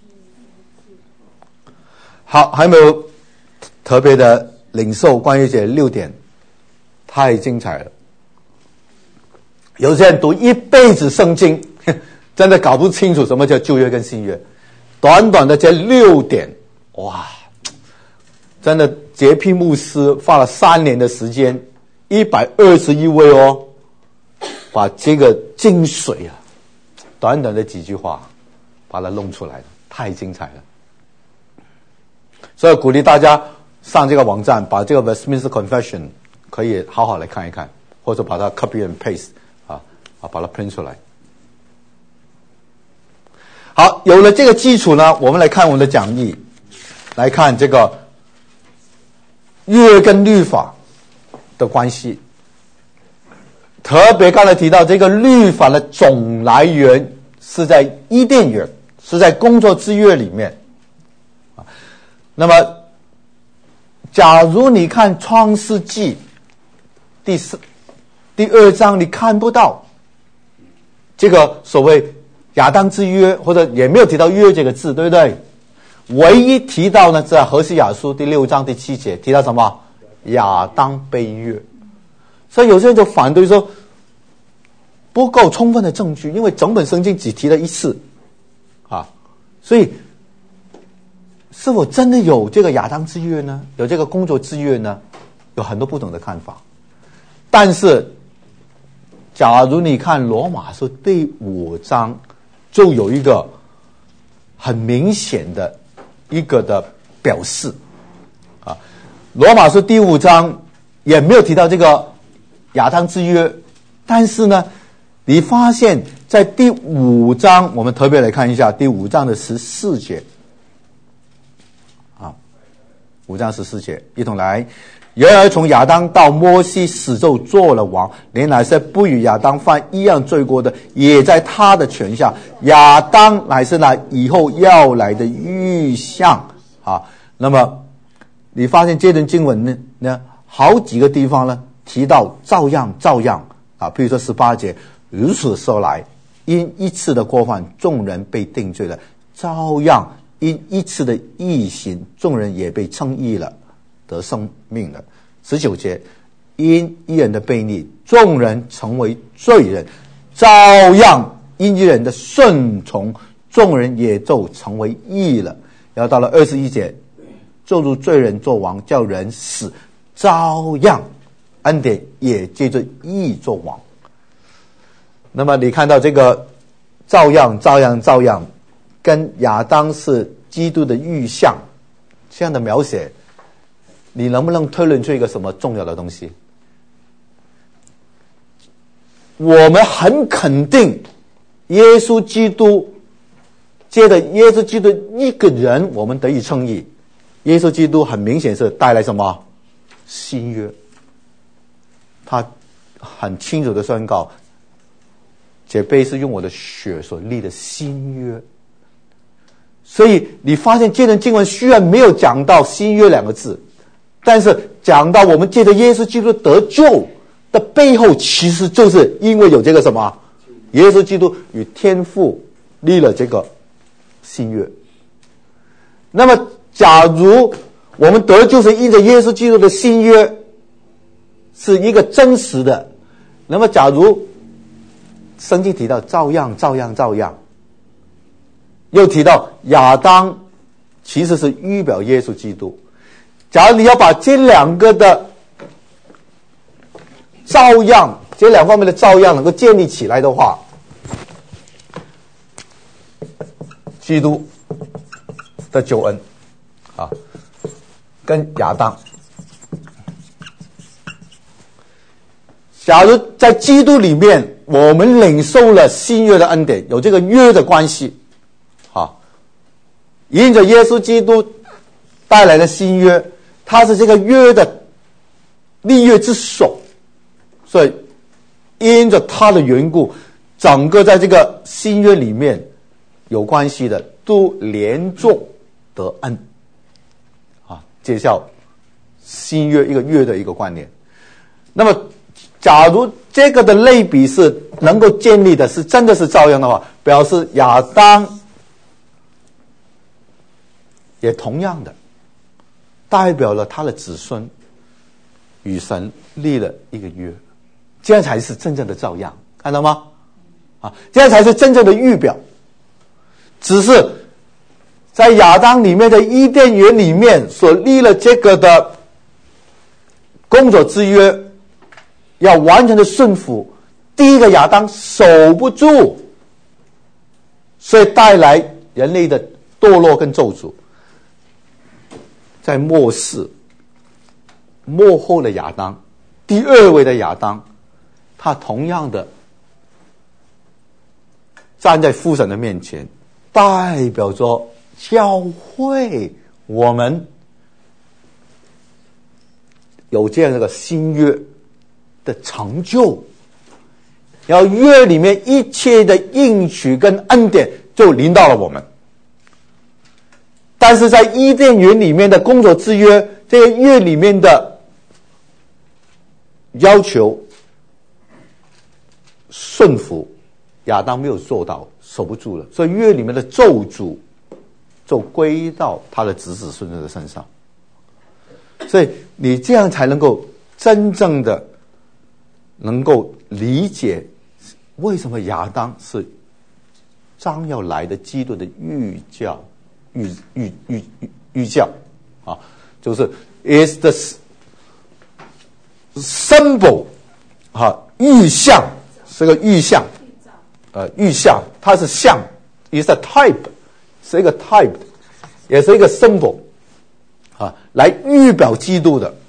好，还有没有特别的领受关于这六点？太精彩了。有些人读一辈子圣经，真的搞不清楚什么叫旧约跟新约。短短的这六点，哇，真的洁癖牧师花了三年的时间，一百二十一位哦，把这个精髓啊，短短的几句话，把它弄出来了，太精彩了。所以鼓励大家上这个网站，把这个 Westminster Confession 可以好好来看一看，或者把它 copy and paste 啊啊，把它 print 出来。好，有了这个基础呢，我们来看我们的讲义，来看这个约跟律法的关系。特别刚才提到这个律法的总来源是在伊甸园，是在工作之约里面。那么假如你看创世纪第四第二章，你看不到这个所谓亚当之约，或者也没有提到约这个字，对不对？唯一提到呢，在何西亚书第六章第七节提到什么？亚当背约。所以有些人就反对说不够充分的证据，因为整本圣经只提了一次啊，所以是否真的有这个亚当之约呢？有这个工作之约呢？有很多不同的看法。但是假如你看罗马书第五章，就有一个很明显的一个的表示啊。罗马书第五章也没有提到这个亚当之约，但是呢，你发现在第五章，我们特别来看一下第五章的十四节啊，五章十四节，一同来。然而从亚当到摩西死后做了王，连乃是不与亚当犯一样罪过的，也在他的权下。亚当乃是那以后要来的预象啊。那么你发现这段经文呢，呢好几个地方呢提到照样照样啊，比如说十八节，如此说来，因一次的过犯，众人被定罪了；照样因一次的义行，众人也被称义了，得生命了。十九节，因一人的悖逆，众人成为罪人；照样因一人的顺从，众人也就成为义了。然后到了二十一节，就如罪人作王，叫人死，照样恩典也借着义作王。那么你看到这个照样照样照样跟亚当是基督的预像这样的描写，你能不能推论出一个什么重要的东西？我们很肯定耶稣基督借着耶稣基督一个人我们得以称义，耶稣基督很明显是带来什么新约，他很清楚的宣告这杯是用我的血所立的新约。所以你发现这段经文虽然没有讲到新约两个字，但是讲到我们借着耶稣基督得救的背后，其实就是因为有这个什么耶稣基督与天父立了这个新约。那么假如我们得救是因着耶稣基督的新约是一个真实的，那么假如圣经提到照样照样照样，又提到亚当其实是预表耶稣基督，假如你要把这两个的照样这两方面的照样能够建立起来的话，基督的救恩啊，跟亚当，假如在基督里面我们领受了新约的恩典，有这个约的关系啊，因着耶稣基督带来的新约，他是这个约的立约之首，所以因着他的缘故，整个在这个新约里面有关系的都连众得恩啊，介绍新约一个约的一个观念。那么假如这个的类比是能够建立的，是真的是照样的话，表示亚当也同样的代表了他的子孙与神立了一个约，这样才是真正的照样，看到吗？啊，这样才是真正的预表。只是在亚当里面的伊甸园里面所立了这个的工作之约，要完全的顺服，第一个亚当守不住，所以带来人类的堕落跟咒诅。在末世末后的亚当，第二位的亚当，他同样的站在父神的面前，代表着教会我们有这样一个新约的成就，然后约里面一切的应许跟恩典就临到了我们。但是在伊甸园里面的工作之约，这个约里面的要求顺服，亚当没有做到，守不住了，所以约里面的咒诅就归到他的子子孙孙的身上。所以你这样才能够真正的能够理解为什么亚当是将要来的基督的预教预预预预预教啊，就是 is the symbol 啊，预象是个预象，呃，预象它是像 is a type 是一个 type， 也是一个 symbol 啊，来预表基督的。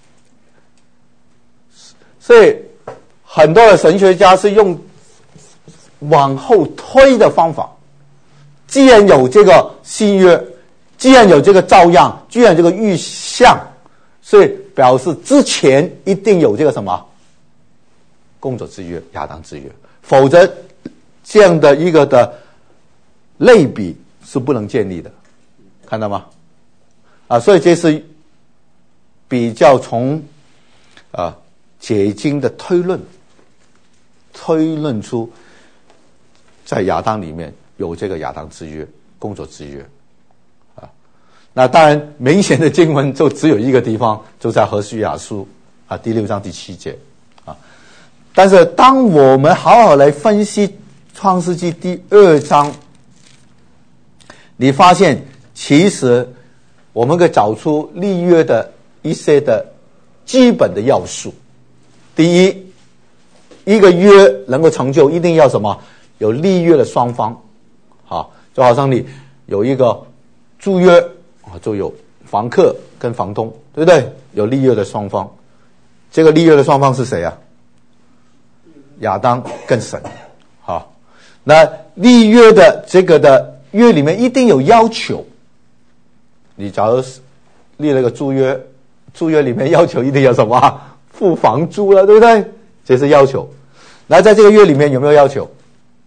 所以很多的神学家是用往后推的方法，既然有这个新约，既然有这个照样，既然有这个预象，所以表示之前一定有这个什么工作之约，亚当之约，否则这样的一个的类比是不能建立的，看到吗？啊，所以这是比较从啊解经的推论，推论出在亚当里面有这个亚当之约，工作之约啊。那当然明显的经文就只有一个地方，就在何西阿书啊第六章第七节啊。但是当我们好好来分析创世纪第二章，你发现其实我们可以找出立约的一些的基本的要素第一，一个约能够成就，一定要什么？有立约的双方。好，就好像你有一个租约啊，就有房客跟房东，对不对？有立约的双方。这个立约的双方是谁啊？亚当跟神。好，那立约的这个的约里面一定有要求。你假如立了个租约，租约里面要求一定有什么？付房租了，对不对？这是要求。那在这个约里面有没有要求？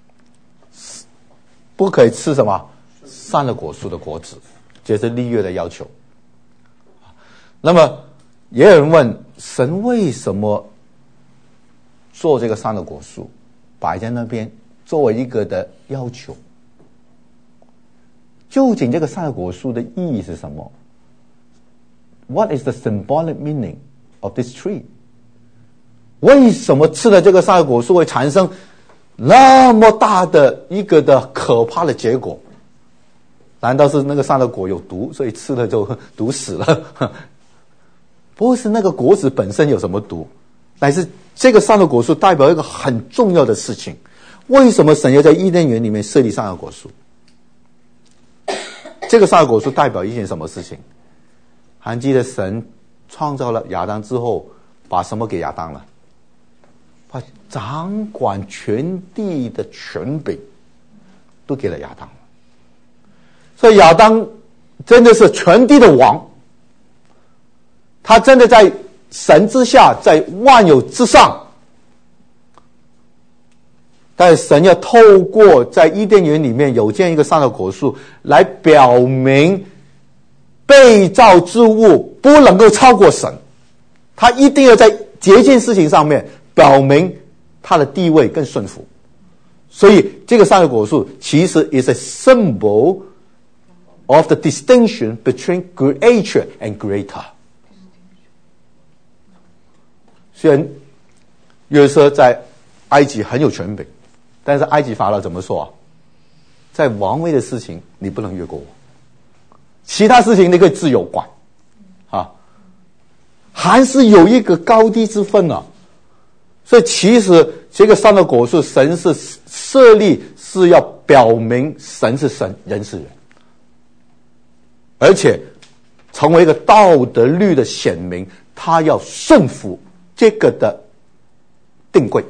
不可以吃什么善恶果树的果子，这是立约的要求。那么也有人问，神为什么做这个善恶果树摆在那边作为一个的要求？究竟这个善恶果树的意义是什么？ What is the symbolic meaning of this tree? 为什么吃了这个善恶果树会产生那么大的一个的可怕的结果？难道是那个善恶果有毒，所以吃了就毒死了？不是那个果子本身有什么毒，乃是这个善恶果树代表一个很重要的事情。为什么神要在伊甸园里面设立善恶果树？这个善恶果树代表一件什么事情？还记得神创造了亚当之后，把什么给亚当了？把掌管全地的权柄都给了亚当了。所以亚当真的是全地的王，他真的在神之下，在万有之上。但神要透过在伊甸园里面有这样一个善恶果树，来表明被造之物不能够超过神，他一定要在这件事情上面表明他的地位更顺服。所以这个善恶果树其实 is a symbol of the distinction between creator and creator。 虽然约瑟在埃及很有权柄，但是埃及法老怎么说啊？在王位的事情你不能越过我，其他事情你可以自由管啊，还是有一个高低之分啊。所以其实这个善恶果树神是设立是要表明神是神，人是人，而且成为一个道德律的显明，他要顺服这个的定规。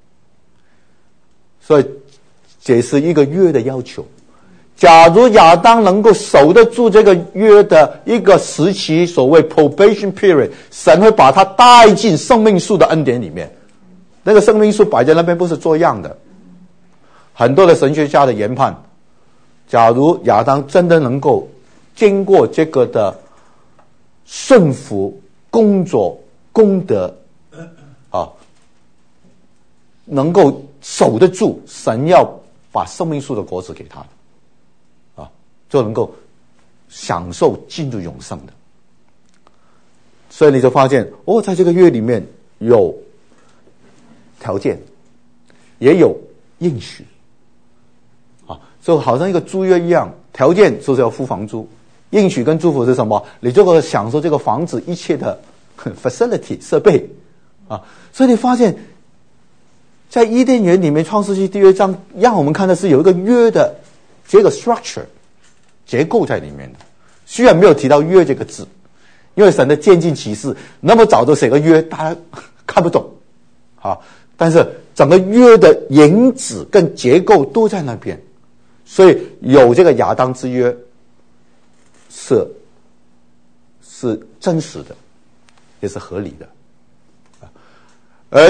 所以这是一个约的要求。假如亚当能够守得住这个约的一个时期，所谓 probation period， 神会把他带进生命树的恩典里面。那个生命树摆在那边不是做样的。很多的神学家的研判，假如亚当真的能够经过这个的顺服、工作、功德啊，能够守得住神要把生命树的果子给他啊，就能够享受进入永生的。所以你就发现哦，在这个约里面有条件，也有应许啊，就好像一个租约一样。条件就是要付房租，应许跟祝福是什么？你就可以享受这个房子一切的 facility 设备啊。所以你发现在伊甸园里面，创世纪第二章让我们看的是有一个约的这个 structure 结构在里面的。虽然没有提到约这个字，因为神的渐进启示那么早就写个约，大家看不懂啊。但是整个约的影子跟结构都在那边，所以有这个亚当之约是是真实的，也是合理的。而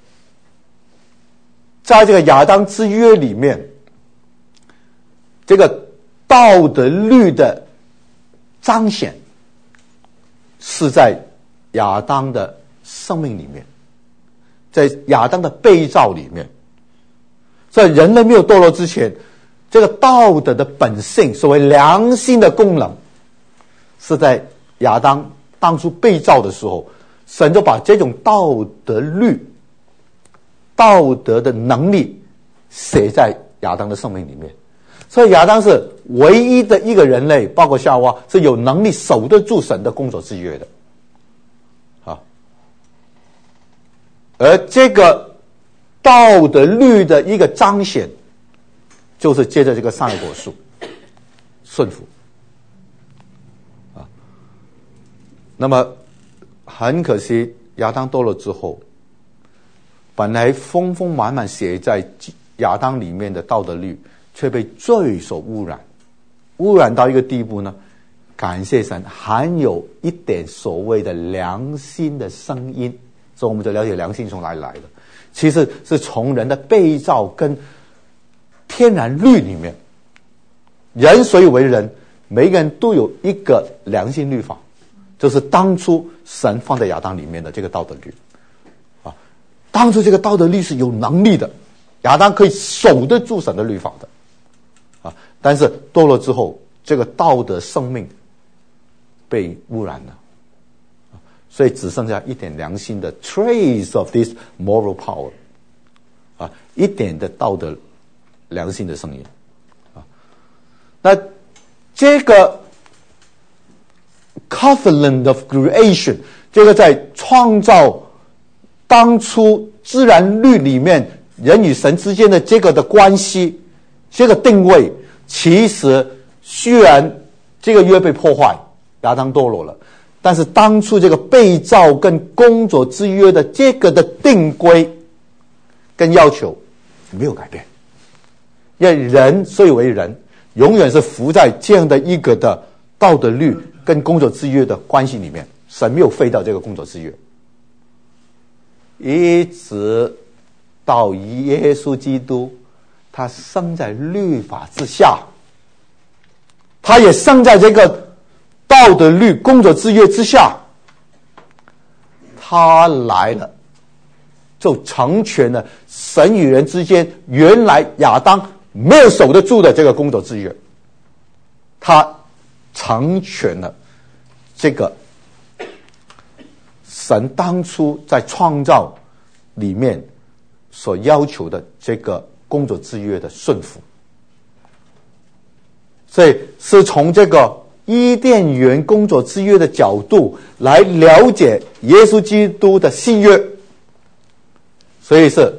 在这个亚当之约里面，这个道德律的彰显是在亚当的生命里面，在亚当的被造里面。在人类没有堕落之前，这个道德的本性，所谓良心的功能，是在亚当当初被造的时候，神就把这种道德律、道德的能力写在亚当的生命里面。所以亚当是唯一的一个人类，包括夏娃，是有能力守得住神的工作之约的啊。 而这个道德律的一个彰显，就是借着这个善恶果树顺服啊。那么很可惜，亚当堕落之后，本来丰丰满满写在亚当里面的道德律，却被罪所污染，污染到一个地步呢，感谢神还有一点所谓的良心的声音。所以我们就了解良心从哪里来的，其实是从人的被造跟天然律里面，人所以为人，每一个人都有一个良心律法，就是当初神放在亚当里面的这个道德律啊。当初这个道德律是有能力的，亚当可以守得住神的律法的啊。但是堕落之后，这个道德生命被污染了，所以只剩下一点良心的 trace of this moral power 啊，一点的道德良心的声音啊。那这个 covenant of creation， 这个在创造当初自然律里面人与神之间的这个的关系，这个定位，其实虽然这个约被破坏，亚当堕落了，但是当初这个被造跟工作之约的这个的定规跟要求没有改变，因为人所以为人，永远是服在这样的一个的道德律跟工作之约的关系里面，神没有废掉这个工作之约，一直到耶稣基督，他生在律法之下，他也生在这个道德律工作之约之下，他来了，就成全了神与人之间原来亚当没有守得住的这个工作之约，他成全了这个神当初在创造里面所要求的这个工作之约的顺服。所以是从这个伊甸园工作之约的角度来了解耶稣基督的新约，所以是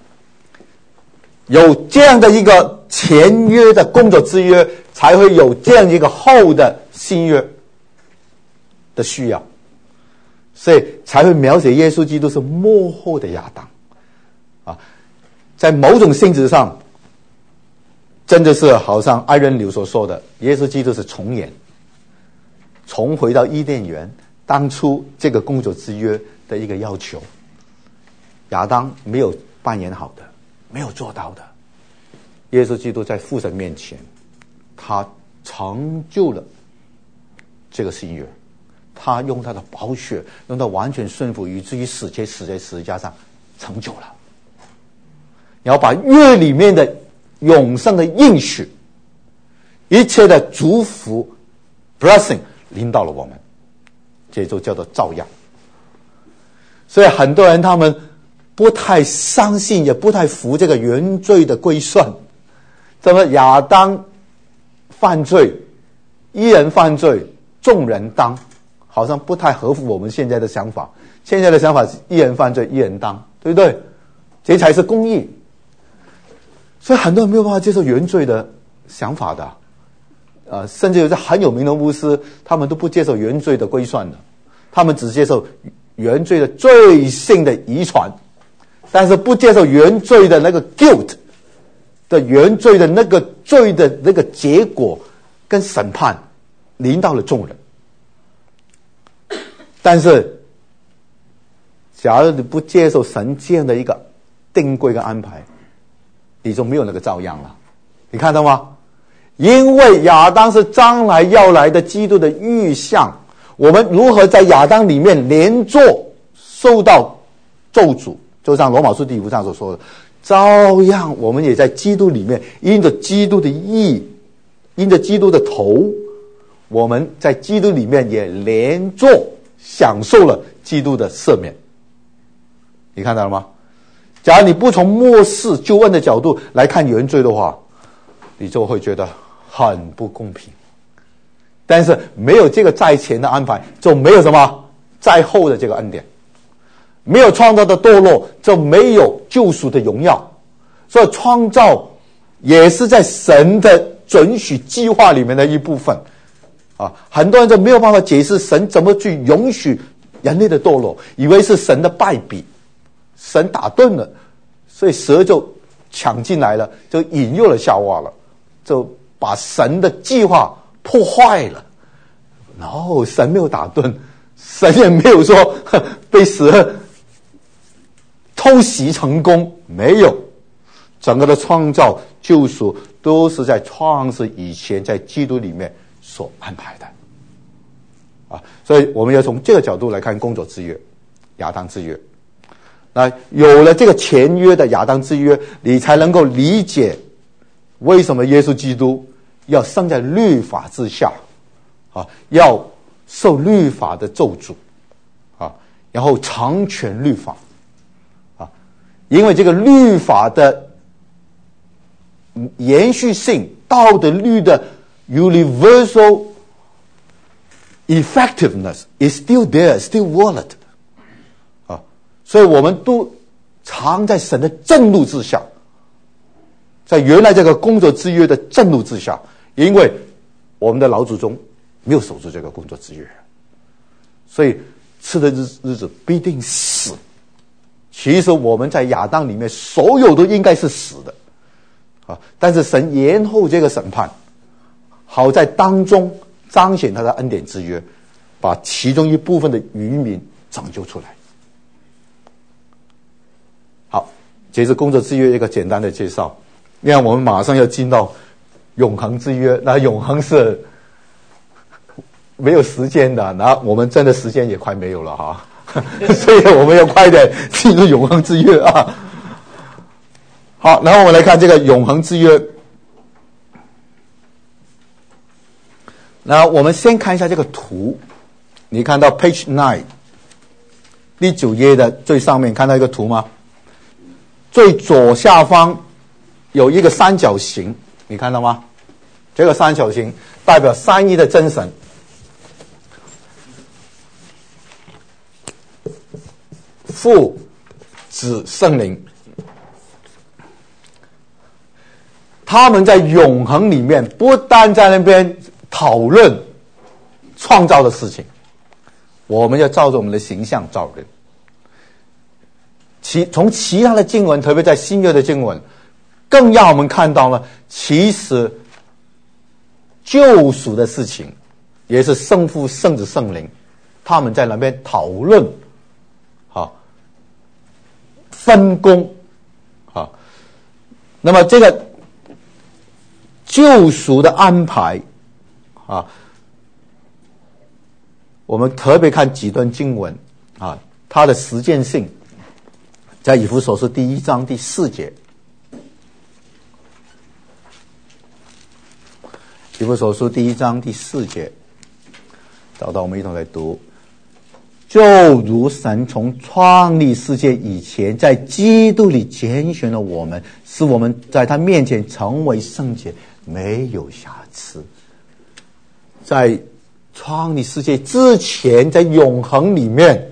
有这样的一个前约的工作之约，才会有这样一个后的新约的需要，所以才会描写耶稣基督是末后的亚当啊。在某种性质上，真的是好像艾伦纽所说的，耶稣基督是重演，重回到伊甸园当初这个工作之约的一个要求，亚当没有扮演好的，没有做到的，耶稣基督在父神面前，他成就了这个新约，他用他的宝血，用他完全顺服，以至于死且死在十字架上成就了。你要把约里面的永生的应许，一切的祝福 blessing 临到了我们，这就叫做照样。所以很多人他们不太相信，也不太服这个原罪的归算。怎么亚当犯罪，一人犯罪，众人当，好像不太合乎我们现在的想法。现在的想法是一人犯罪，一人当，对不对？这才是公义。所以很多人没有办法接受原罪的想法的，呃，甚至有些很有名的牧师，他们都不接受原罪的归算的，他们只接受原罪的罪性的遗传，但是不接受原罪的那个 guilt 的原罪的那个罪的那个结果跟审判临到了众人。但是假如你不接受神这样的一个定规跟安排，你就没有那个照样了。你看到吗？因为亚当是将来要来的基督的预象，我们如何在亚当里面连坐受到咒诅，就像罗马书第五章所说的，照样我们也在基督里面，因着基督的义，因着基督的头，我们在基督里面也连坐享受了基督的赦免。你看到了吗？假如你不从末世救恩的角度来看原罪的话，你就会觉得很不公平。但是没有这个在前的安排，就没有什么在后的这个恩典。 没有创造的堕落，就没有救赎的荣耀。所以创造也是在神的准许计划里面的一部分啊。很多人就没有办法解释神怎么去允许人类的堕落，以为是神的败笔，神打盹了，所以蛇就抢进来了，就引诱了夏娃了，就把神的计划破坏了。然后神没有打盹，神也没有说被蛇偷袭成功，没有。整个的创造救赎都是在创世以前在基督里面所安排的啊，所以我们要从这个角度来看工作之约，亚当之约。那有了这个前约的亚当之约，你才能够理解为什么耶稣基督要生在律法之下啊，要受律法的咒诅啊，然后成全律法啊，因为这个律法的延续性，道德律的 universal effectiveness is still there, still valid 啊，所以我们都藏在神的震怒之下，在原来这个工作之约的震怒之下，因为我们的老祖宗没有守住这个工作之约，所以吃的日日子必定死。其实我们在亚当里面所有都应该是死的啊，但是神延后这个审判，好在当中彰显他的恩典之约，把其中一部分的渔民拯救出来。好，这是工作之约一个简单的介绍。那样我们马上要进到永恒之约，那永恒是没有时间的，那我们真的时间也快没有了哈，所以我们要快点进入永恒之约啊。好，然后我们来看这个永恒之约。那我们先看一下这个图，你看到 page nine 第九页的最上面看到一个图吗？最左下方有一个三角形，你看到吗？这个三角形代表三一的真神，父、子、圣灵，他们在永恒里面不单在那边讨论创造的事情，我们要照着我们的形象造人。其从其他的经文，特别在新约的经文，更让我们看到了，其实救赎的事情也是圣父、圣子、圣灵他们在那边讨论啊，分工啊。那么这个救赎的安排啊，我们特别看几段经文啊，它的实践性，在以弗所书第一章第四节。以弗所书第一章第四节，找到我们一同来读。就如神从创立世界以前，在基督里拣选了我们，使我们在他面前成为圣洁，没有瑕疵。在创立世界之前，在永恒里面，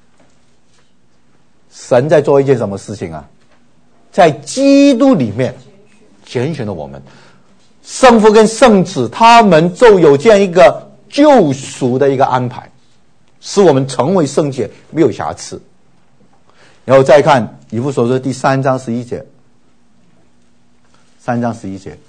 神在做一件什么事情啊？在基督里面拣选了我们，圣父跟圣子他们就有这样一个救赎的一个安排，使我们成为圣洁，没有瑕疵。然后再看以弗所书第三章十一节，三章十一节，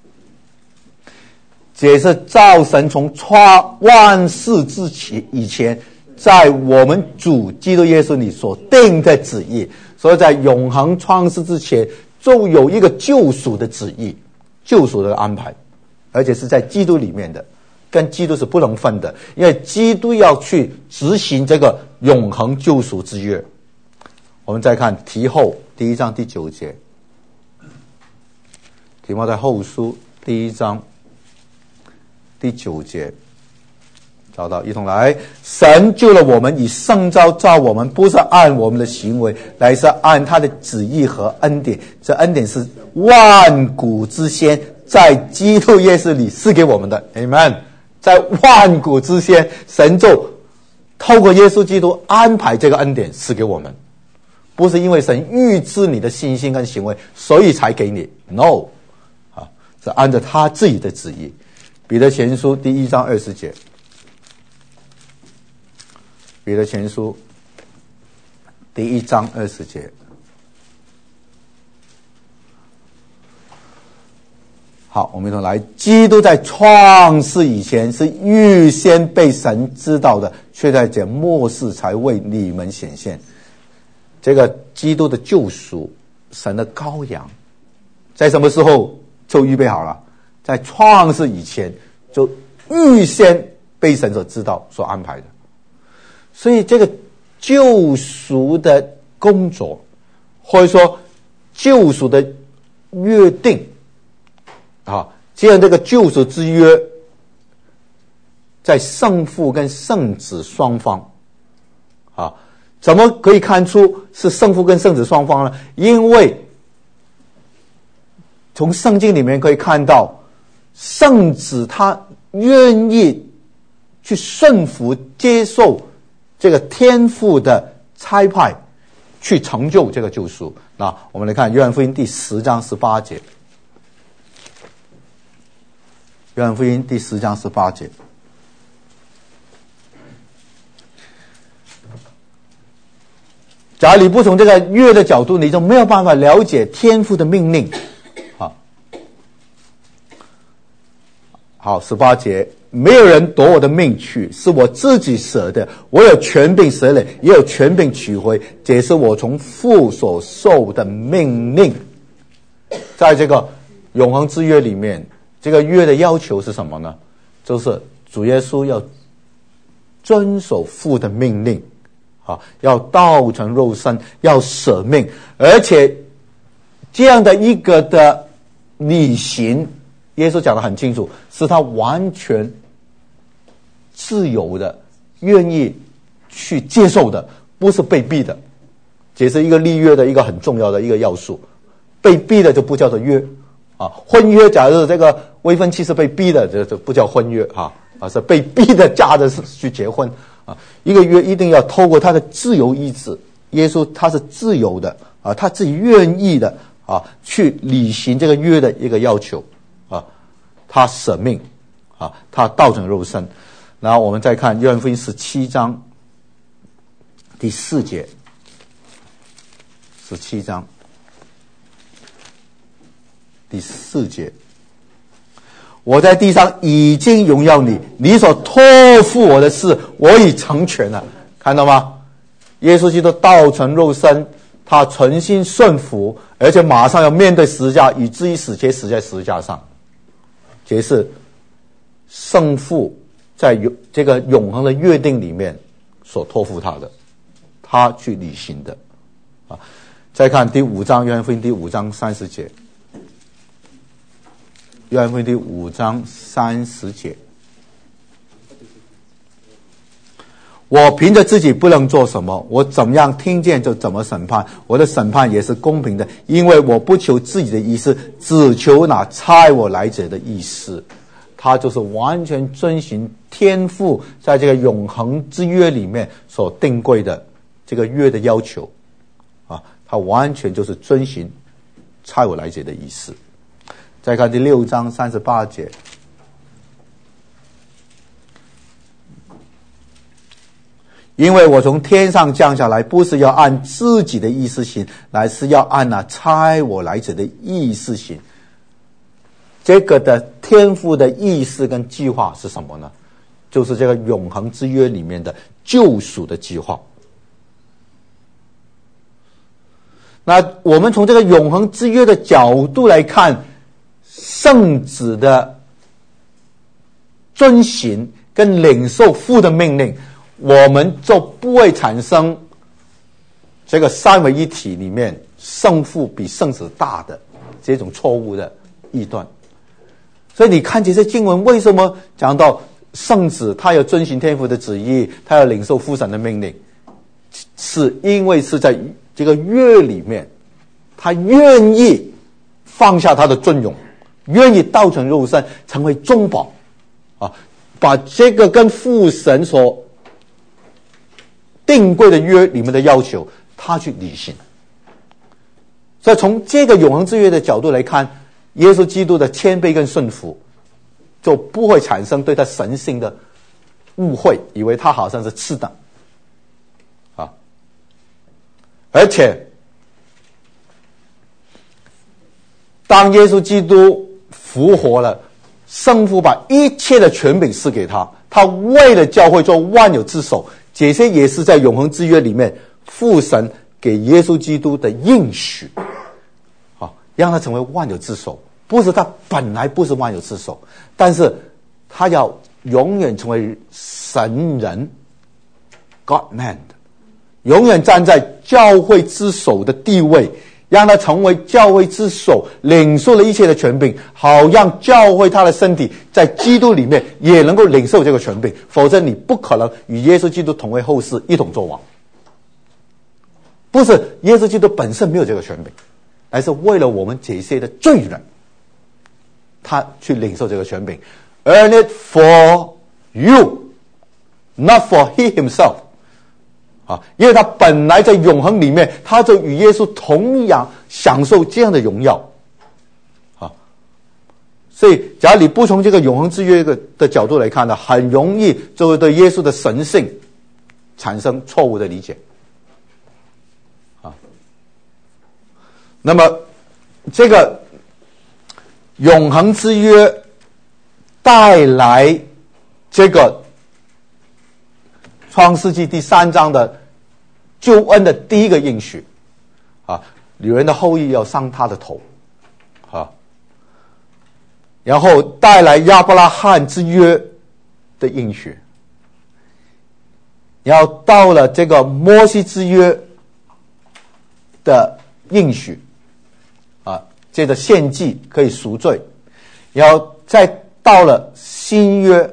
这是造神从创万事之前以前，在我们主基督耶稣里所定的旨意，所以在永恒创世之前，就有一个救赎的旨意，救赎的安排，而且是在基督里面的，跟基督是不能分的，因为基督要去执行这个永恒救赎之约。我们再看提后第一章第九节，提摩太后书第一章第九节，找到一同来。神救了我们，以圣召召我们，不是按我们的行为，乃是按他的旨意和恩典。这恩典是万古之先在基督耶稣里赐给我们的。 Amen。 在万古之先，神就透过耶稣基督安排这个恩典赐给我们，不是因为神预知你的信心跟行为，所以才给你。No， 啊，是按照他自己的旨意。彼得前书第一章二十节，彼得前书第一章二十节。好，我们一同来。基督在创世以前是预先被神知道的，却在这末世才为你们显现。这个基督的救赎，神的羔羊，在什么时候就预备好了？在创世以前就预先被神所知道、所安排的。所以这个救赎的工作，或者说救赎的约定啊，既然这个救赎之约在圣父跟圣子双方啊，怎么可以看出是圣父跟圣子双方呢？因为从圣经里面可以看到，圣子他愿意去顺服接受这个天父的差派，去成就这个救赎。那我们来看约翰福音第十章十八节。约翰福音第十章十八节。假如你不从这个约的角度，你就没有办法了解天父的命令。好，好，十八节，没有人夺我的命去，是我自己舍的，我有权柄舍了，也有权柄取回，这是我从父所受的命令。在这个永恒之约里面，这个约的要求是什么呢？就是主耶稣要遵守父的命令啊，要道成肉身，要舍命，而且这样的一个的履行，耶稣讲得很清楚，是他完全自由的，愿意去接受的，不是被逼的。这是一个立约的一个很重要的一个要素，被逼的就不叫做约啊。婚约假如这个未婚妻是被逼的，这这不叫婚约啊，而是被逼的嫁的是去结婚啊。一个约一定要透过他的自由意志，耶稣他是自由的啊，他自己愿意的啊，去履行这个约的一个要求啊，他舍命啊，他道成肉身。然后我们再看约翰福音十七章第四节，十七章第四节，我在地上已经荣耀你，你所托付我的事，我已成全了。看到吗？耶稣基督道成肉身，他存心顺服，而且马上要面对十字架，以至于死，且死在十字架上。这是圣父在这个永恒的约定里面所托付他的，他去履行的啊。再看第五章，约翰福音第五章三十节。约翰福音第五章三十节，我凭着自己不能做什么，我怎么样听见就怎么审判，我的审判也是公平的，因为我不求自己的意思，只求那差我来者的意思。他就是完全遵循天父在这个永恒之约里面所定规的这个约的要求啊，他完全就是遵循差我来者的意思。再看第六章三十八节，因为我从天上降下来，不是要按自己的意思行，乃是要按那差我来者的意思行。这个的天父的意思跟计划是什么呢？就是这个永恒之约里面的救赎的计划。那我们从这个永恒之约的角度来看，圣子的遵行跟领受父的命令，我们就不会产生这个三位一体里面圣父比圣子大的这种错误的异端。所以你看这些经文为什么讲到圣子他要遵行天父的旨意，他要领受父神的命令，是因为是在这个约里面他愿意放下他的尊荣，愿意道成肉身，成为中保啊，把这个跟父神所定规的约里面的要求，他去履行。所以从这个永恒之约的角度来看，耶稣基督的谦卑跟顺服，就不会产生对他神性的误会，以为他好像是次等啊。而且当耶稣基督复活了，圣父把一切的权柄赐给他，他为了教会做万有之首，这些也是在永恒之约里面父神给耶稣基督的应许啊，让他成为万有之首。不是他本来不是万有之首，但是他要永远成为神人 God man， 永远站在教会之首的地位，让他成为教会之首，领受了一切的权柄，好让教会他的身体在基督里面也能够领受这个权柄，否则你不可能与耶稣基督同为后世，一同作王。不是耶稣基督本身没有这个权柄，而是为了我们这些的罪人，他去领受这个权柄 ，earn it for you, not for he himself。啊，因为他本来在永恒里面，他就与耶稣同样享受这样的荣耀。啊，所以假如你不从这个永恒之约的的角度来看呢，很容易就会对耶稣的神性产生错误的理解。啊，那么这个永恒之约带来这个创世纪第三章的救恩的第一个应许啊，女人的后裔要伤他的头啊，然后带来亚伯拉罕之约的应许，然后到了这个摩西之约的应许啊，接着献祭可以赎罪，然后再到了新约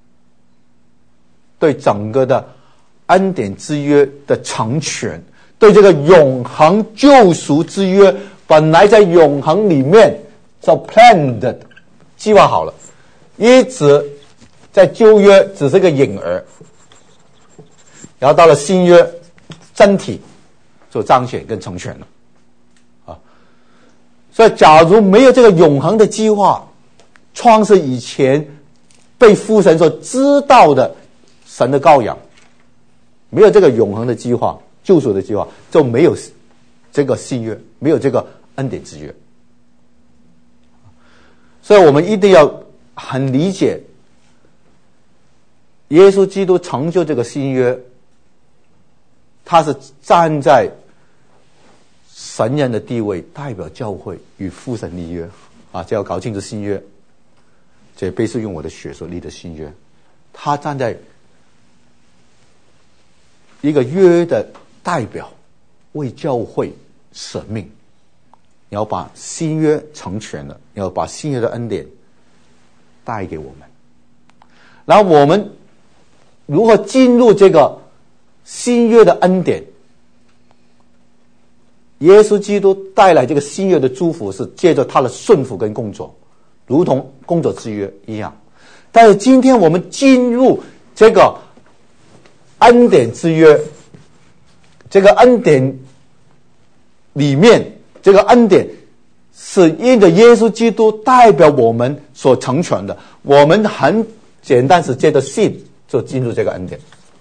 对整个的恩典之约的成全，对这个永恒救赎之约本来在永恒里面就 planned 计划好了，一直在旧约只是个影儿，然后到了新约真体就彰显跟成全了啊。所以假如没有这个永恒的计划，创世以前被父神所知道的神的羔羊，没有这个永恒的计划，救赎的计划，就没有这个新约，没有这个恩典之约。所以我们一定要很理解耶稣基督成就这个新约，他是站在神人的地位，代表教会与父神立约啊，这要搞清楚新约，这必是用我的血所立的新约，他站在一个约的代表，为教会舍命，你要把新约成全了，你要把新约的恩典带给我们，然后我们如何进入这个新约的恩典？耶稣基督带来这个新约的祝福是借着他的顺服跟工作，如同工作之约一样。但是今天我们进入这个恩典之约，这个恩典里面，这个恩典是因着耶稣基督代表我们所成全的，我们很简单是借着信就进入这个恩典。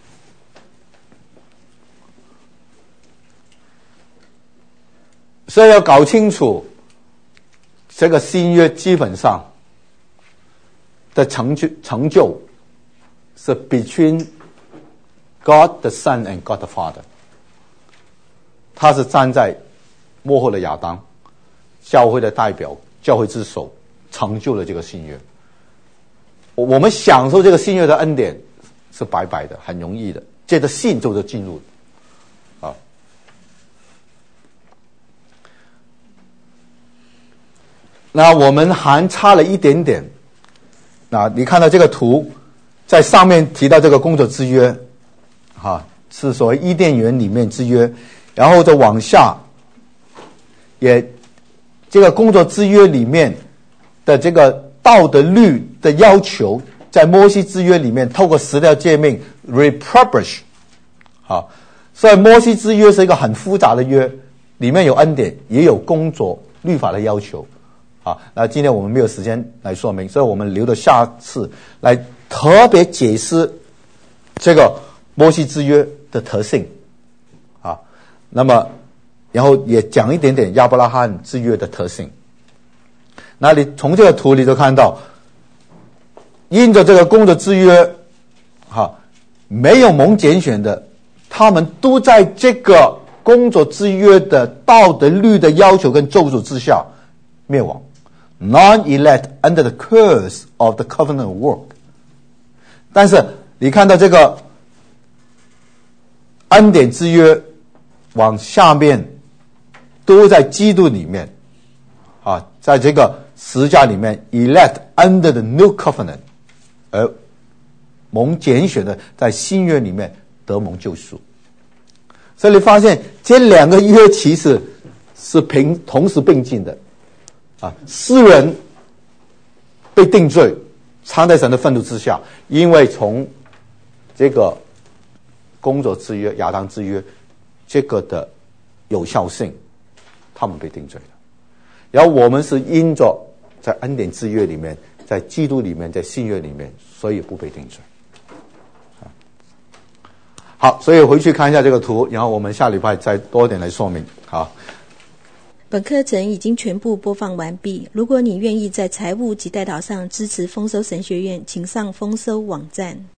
所以要搞清楚这个新约基本上的成就成就是 between God the Son and God the Father， 他是站在末后的亚当，教会的代表，教会之首，成就了这个新约。我们享受这个新约的恩典是白白的，很容易的，借着信就就进入啊。那我们还差了一点点。那你看到这个图，在上面提到这个工作之约，啊，是所谓伊甸园里面之约，然后再往下，也这个工作之约里面的这个道德律的要求，在摩西之约里面透过十条诫命 republish， 好， 所以摩西之约是一个很复杂的约，里面有恩典，也有工作律法的要求。好，那今天我们没有时间来说明，所以我们留到下次来特别解释这个摩西之约的特性。啊，那么然后也讲一点点亚伯拉罕之约的特性。那你从这个图里就看到，因着这个工作之约，哈，没有蒙拣选的，他们都在这个工作之约的道德律的要求跟咒诅之下灭亡。Non-elect under the curse of the covenant work。但是你看到这个恩典之约往下面都在基督里面啊，在这个十字架里面 elect under the new covenant， 而蒙拣选的在新约里面得蒙救赎。所以你发现这两个约其实是平同时并进的啊，世人被定罪，藏在神的愤怒之下，因为从这个工作之约、亚当之约这个的有效性，他们被定罪了。然后我们是因着在恩典之约里面，在基督里面，在新约里面，所以不被定罪。好，所以回去看一下这个图，然后我们下礼拜再多点来说明。好。 本课程已经全部播放完毕。如果你愿意在财务及代祷上支持丰收神学院，请上丰收网站。